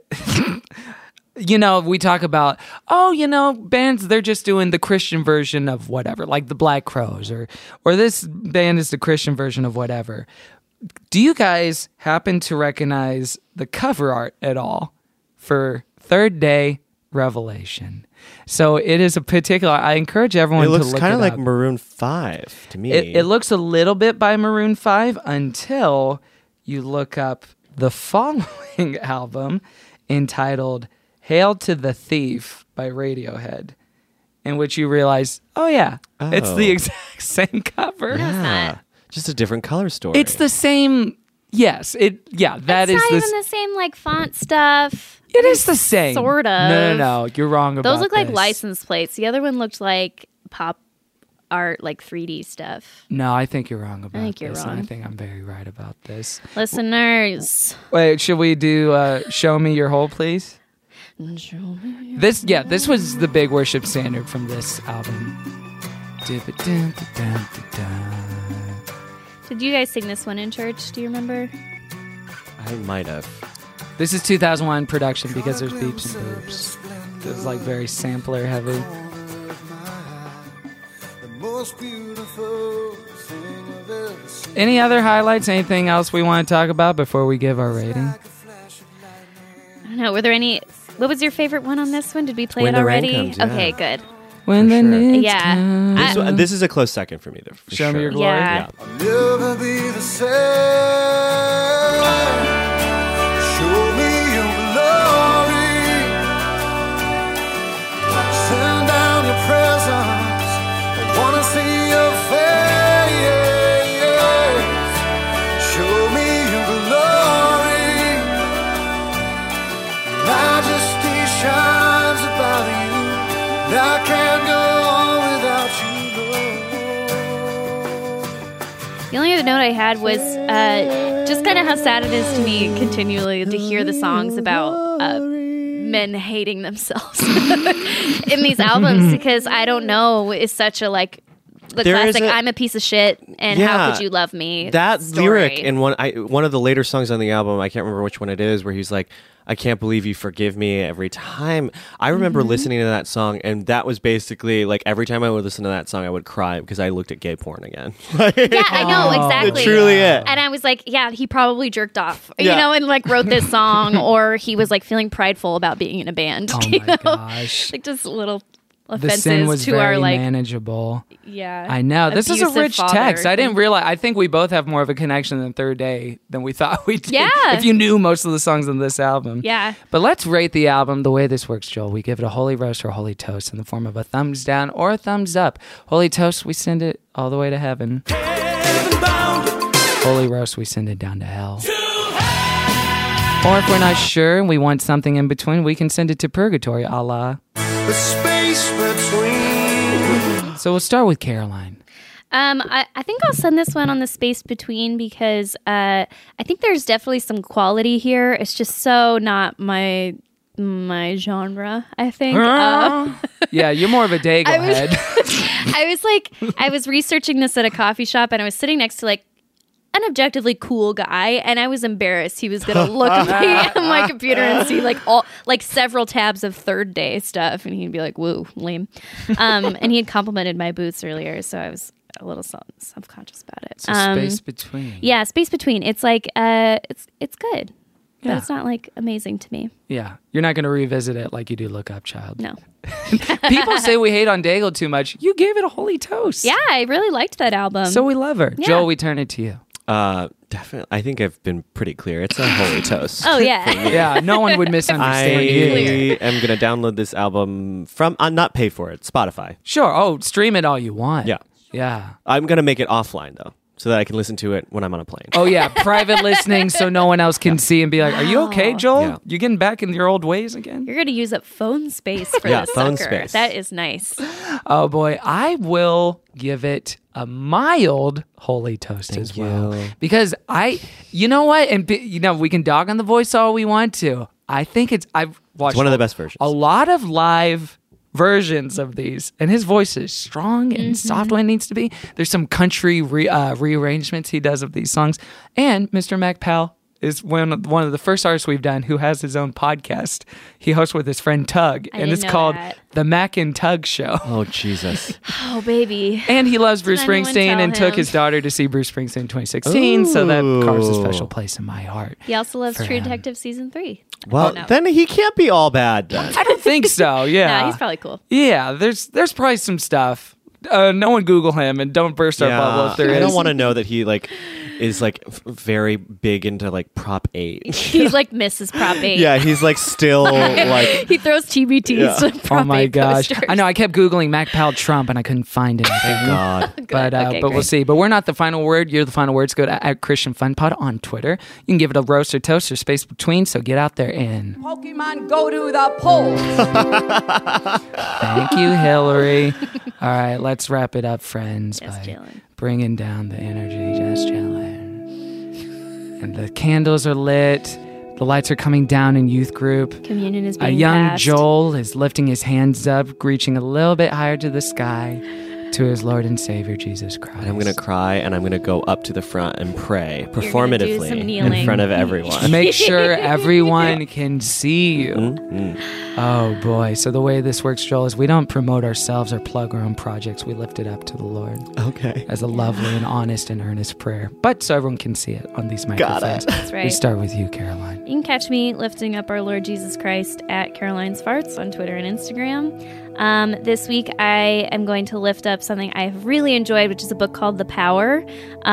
you know, we talk about, bands, they're just doing the Christian version of whatever, like the Black Crowes, or this band is the Christian version of whatever. Do you guys happen to recognize the cover art at all for Third Day Revelation? So it is a particular, I encourage everyone to look it up. It looks kind of like Maroon 5 to me. It looks a little bit by Maroon 5 until you look up the following album entitled Hail to the Thief by Radiohead, in which you realize, it's the exact same cover. Yeah, just a different color story. It's the same. Yes, that is not even the same like font stuff. It is the same, sort of. No, you're wrong about those look like this. license plates. The other one looked like pop art, like 3D stuff. No, I think you're wrong about this. I think you're wrong. I think I'm very right about this. Listeners. Wait, should we do Show Me Your Hole, Please? This was the big worship standard from this album. Did you guys sing this one in church? Do you remember? I might have. This is 2001 production because there's beeps and boops. It's like very sampler heavy. Any other highlights? Anything else we want to talk about before we give our rating? I don't know. Were there any? What was your favorite one on this one? Did we play When it the Rain already? Comes, yeah. Okay, good. When the next Yeah. time. This is a close second for me, though. For Show sure. Me Your Glory. Yeah. Never be the same. Show me your glory. Send down your presence. I wanna see your face. Show me your glory. Majesty shines about you. And I can't go on without you. The only other note I had was just kind of how sad it is to me continually to hear the songs about men hating themselves in these albums, because I don't know, is such a like the There is classic a- I'm a piece of shit and Yeah. how could you love me That story. lyric in one of the later songs on the album, I can't remember which one it is, where he's like, I can't believe you forgive me every time. I remember listening to that song, and that was basically like every time I would listen to that song, I would cry because I looked at gay porn again. Yeah, I know, exactly. It's truly it. And I was like, yeah, he probably jerked off, you Yeah. know, and like wrote this song, or he was like feeling prideful about being in a band. Oh you my know? gosh. Like just little The offenses sin was to very our like, manageable. yeah. I know. This is a abusive rich father. text. I didn't realize. I think we both have more of a connection than Third Day than we thought we did. Yeah. If you knew most of the songs on this album. Yeah. But let's rate the album the way this works, Joel. We give it a holy roast or a holy toast in the form of a thumbs down or a thumbs up. Holy toast, we send it all the way to heaven. Holy roast, we send it down to hell. Or if we're not sure and we want something in between, we can send it to purgatory, a la. The space between. So we'll start with Caroline. I think I'll send this one on the space between, because I think there's definitely some quality here. It's just so not my genre, I think. Yeah, you're more of a Daigle head. I was researching this at a coffee shop, and I was sitting next to like an objectively cool guy, and I was embarrassed he was gonna look at me on my computer and see like several tabs of Third Day stuff, and he'd be like, "Woo, lame." And he had complimented my boots earlier, so I was a little self-conscious about it. So space between. Yeah, space between. It's like it's good, Yeah. but it's not like amazing to me. Yeah, you're not going to revisit it like you do Look Up Child. No. People say we hate on Daigle too much. You gave it a holy toast. Yeah, I really liked that album. So we love her. Yeah. Joel, we turn it to you. Definitely. I think I've been pretty clear. It's a holy toast. Oh yeah. Yeah, no one would I misunderstand you. am going to download this album from, not pay for it, Spotify. Sure. Oh, stream it all you want. Yeah. Yeah. I'm going to make it offline, though, so that I can listen to it when I'm on a plane. Oh, yeah. Private listening so no one else can see and be like, are you okay, Joel? Yeah. You getting back in your old ways again? You're gonna use up phone space for Yeah, this phone sucker. space. That is nice. Oh, boy. I will give it a mild holy toast as well. you. Because you know what? And, we can dog on the voice all we want to. I think I've watched It's one of the best versions. a lot of live versions of these, and his voice is strong and soft when it needs to be. There's some country rearrangements he does of these songs, and Mr. MacPal is one of the first artists we've done who has his own podcast. He hosts with his friend Tug, I and didn't it's know called that. The Mac and Tug Show. Oh, Jesus. Oh baby. And he loves Bruce Did anyone Springsteen tell and took him? his daughter to see Bruce Springsteen in 2016, so that carves a special place in my heart. He also loves For True him. Detective season 3. Well, no. then he can't be all bad, then. I don't think so, yeah. Nah, he's probably cool. Yeah, there's probably some stuff. No one Google him and don't burst our bubble if there I is. don't want to know that he, is like very big into like Prop 8. He's like Mrs. Prop 8. Yeah, he's like still like he throws TBTs to Prop Oh my 8 gosh. posters. I know, I kept Googling Mac Powell Trump and I couldn't find anything. God. But Okay, but we'll great. see. But we're not the final word. You're the final words. Go to @Christian Fun Pod on Twitter. You can give it a roast or toast or space between. So get out there and Pokemon go to the polls. thank you, Hillary. All right, let's wrap it up, friends, Just by chilling. bringing down the energy. Just chilling. And the candles are lit. The lights are coming down in youth group. Communion is A being young passed. Joel is lifting his hands up, reaching a little bit higher to the sky to his Lord and Savior, Jesus Christ. And I'm going to cry and I'm going to go up to the front and pray gonna do some performatively kneeling. in front of everyone. Make sure everyone can see you. Mm. Oh boy. So the way this works, Joel, is we don't promote ourselves or plug our own projects. We lift it up to the Lord Okay. as a lovely and honest and earnest prayer. But so everyone can see it on these microphones. That's right. We start with you, Caroline. You can catch me lifting up our Lord Jesus Christ at Caroline's Farts on Twitter and Instagram. This week, I am going to lift up something I've really enjoyed, which is a book called The Power.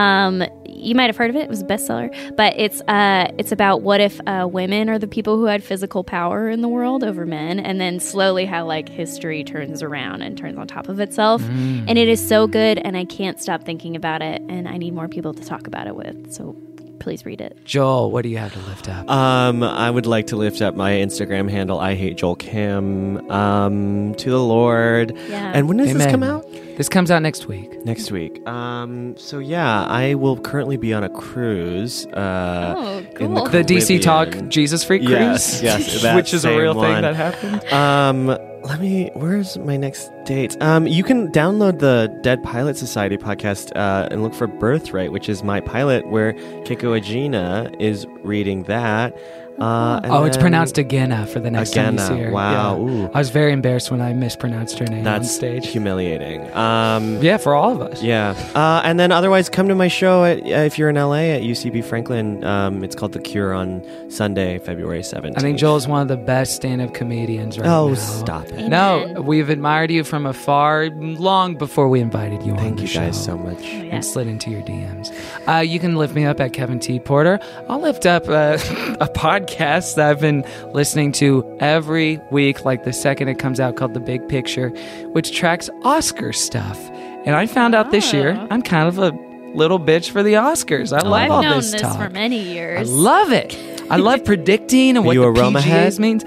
You might have heard of it. It was a bestseller. But it's about what if women are the people who had physical power in the world over men, and then slowly how like history turns around and turns on top of itself. And it is so good, and I can't stop thinking about it, and I need more people to talk about it with. So please read it. Joel, what do you have to lift up? I would like to lift up my Instagram handle, I hate Joel Kim, to the Lord. Yeah. And when does this Amen. come out? This comes out next week. Next week. So yeah, I will currently be on a cruise. Oh, in the cool. The DC Talk Caribbean. Jesus Freak Yes, Cruise? yes, that Which is a same real thing one. that happened. Where's my next date? You can download the Dead Pilot Society podcast and look for Birthright, which is my pilot where Keiko Agena is reading that. It's pronounced Agena for the next time you see her. Wow. Yeah. Ooh. I was very embarrassed when I mispronounced her name on That's stage. humiliating. Yeah, for all of us. Yeah. And then otherwise, come to my show if you're in LA at UCB Franklin. It's called The Cure on Sunday, February 17th. I think Joel's one of the best stand-up comedians right now. Oh, stop it. Amen. No, we've admired you from afar long before we invited you on Thank the you show. guys so much. And slid into your DMs. You can lift me up at Kevin T. Porter. I'll lift up a podcast that I've been listening to every week, like the second it comes out, called The Big Picture, which tracks Oscar stuff. And I found out this year I'm kind of a little bitch for the Oscars. I love I've all known this this talk. for many I years. love it. I love predicting and what you the a Roma PGAs head? means.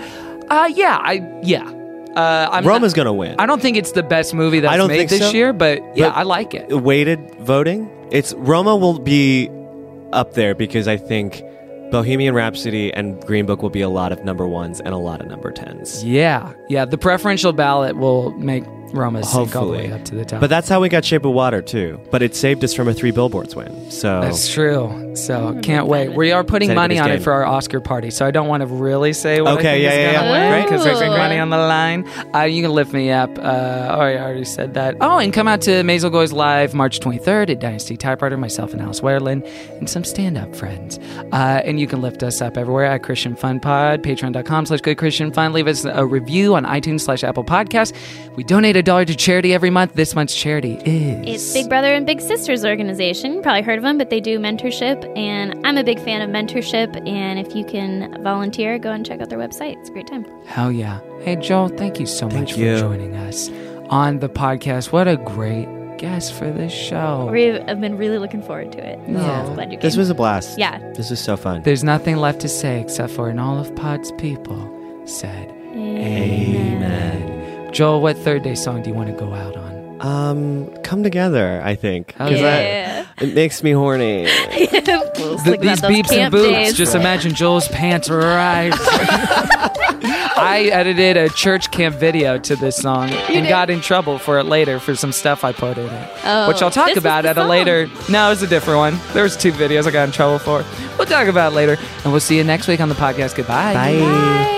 I'm Roma's not- going to win. I don't think it's the best movie that's I don't made think this so. year, but yeah, But I like it. Weighted voting, Roma will be up there because I think Bohemian Rhapsody and Green Book will be a lot of number ones and a lot of number 10s. Yeah. The preferential ballot will make Roma sink all the Hopefully. way up to the top. But that's how we got Shape of Water too. But it saved us from a 3 Billboards win. So That's true. So can't wait. We are putting It's money on anybody's it game. for our Oscar party, so I don't want to really say what Okay, I think yeah, is yeah, gonna yeah. win because there's Ooh. money on the line. You can lift me up. I already said that. Oh, and come out to Maisel Goes Live March 23rd at Dynasty Typewriter, myself and Alice Werlin, and some stand-up friends. And you can lift us up everywhere at Christian Fun Pod, patreon.com/goodchristianfun. Leave us a review on iTunes/Apple Podcasts. We donate $1 to charity every month. This month's charity is... It's Big Brother and Big Sisters organization. You probably heard of them, but they do mentorship, and I'm a big fan of mentorship. And if you can volunteer, go and check out their website. It's a great time. Hell yeah. Hey, Joel, thank you so much you. for joining us on the podcast. What a great guest for this show. I've been really looking forward to it. So Yeah. I was glad you came. this was a blast. Yeah. This was so fun. There's nothing left to say except for, and all of Pod's people said, Amen. Joel, what third day song do you want to go out on? Come Together, I think. Oh, 'Cause Yeah. it makes me horny. These beeps and boots, just imagine Joel's pants rise. I edited a church camp video to this song and got in trouble for it later for some stuff I put in it. Oh, which I'll talk this about was at the a song. later... No, it was a different one. There was 2 videos I got in trouble for. We'll talk about it later. And we'll see you next week on the podcast. Goodbye. Bye.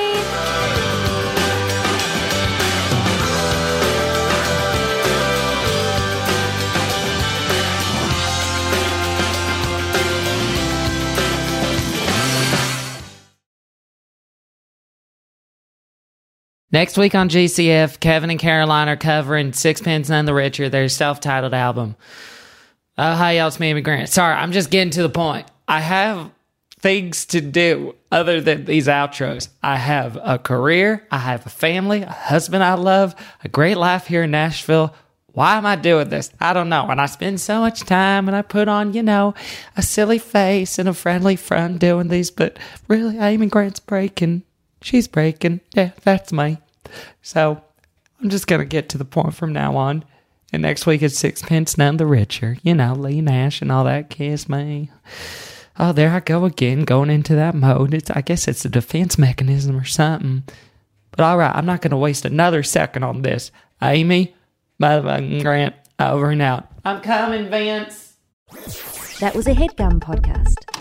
Next week on GCF, Kevin and Caroline are covering Sixpence None the Richer, their self-titled album. Oh, hi, y'all. It's me, Amy Grant. Sorry, I'm just getting to the point. I have things to do other than these outros. I have a career. I have a family, a husband I love, a great life here in Nashville. Why am I doing this? I don't know. And I spend so much time and I put on, a silly face and a friendly front doing these. But really, Amy Grant's breaking. She's breaking. Yeah, that's me. So I'm just going to get to the point from now on. And next week it's Sixpence None the Richer. Lee Nash and all that. Kiss me. Oh, there I go again, going into that mode. I guess it's a defense mechanism or something. But all right, I'm not going to waste another second on this. Amy Grant, over and out. I'm coming, Vince. That was a HeadGum podcast.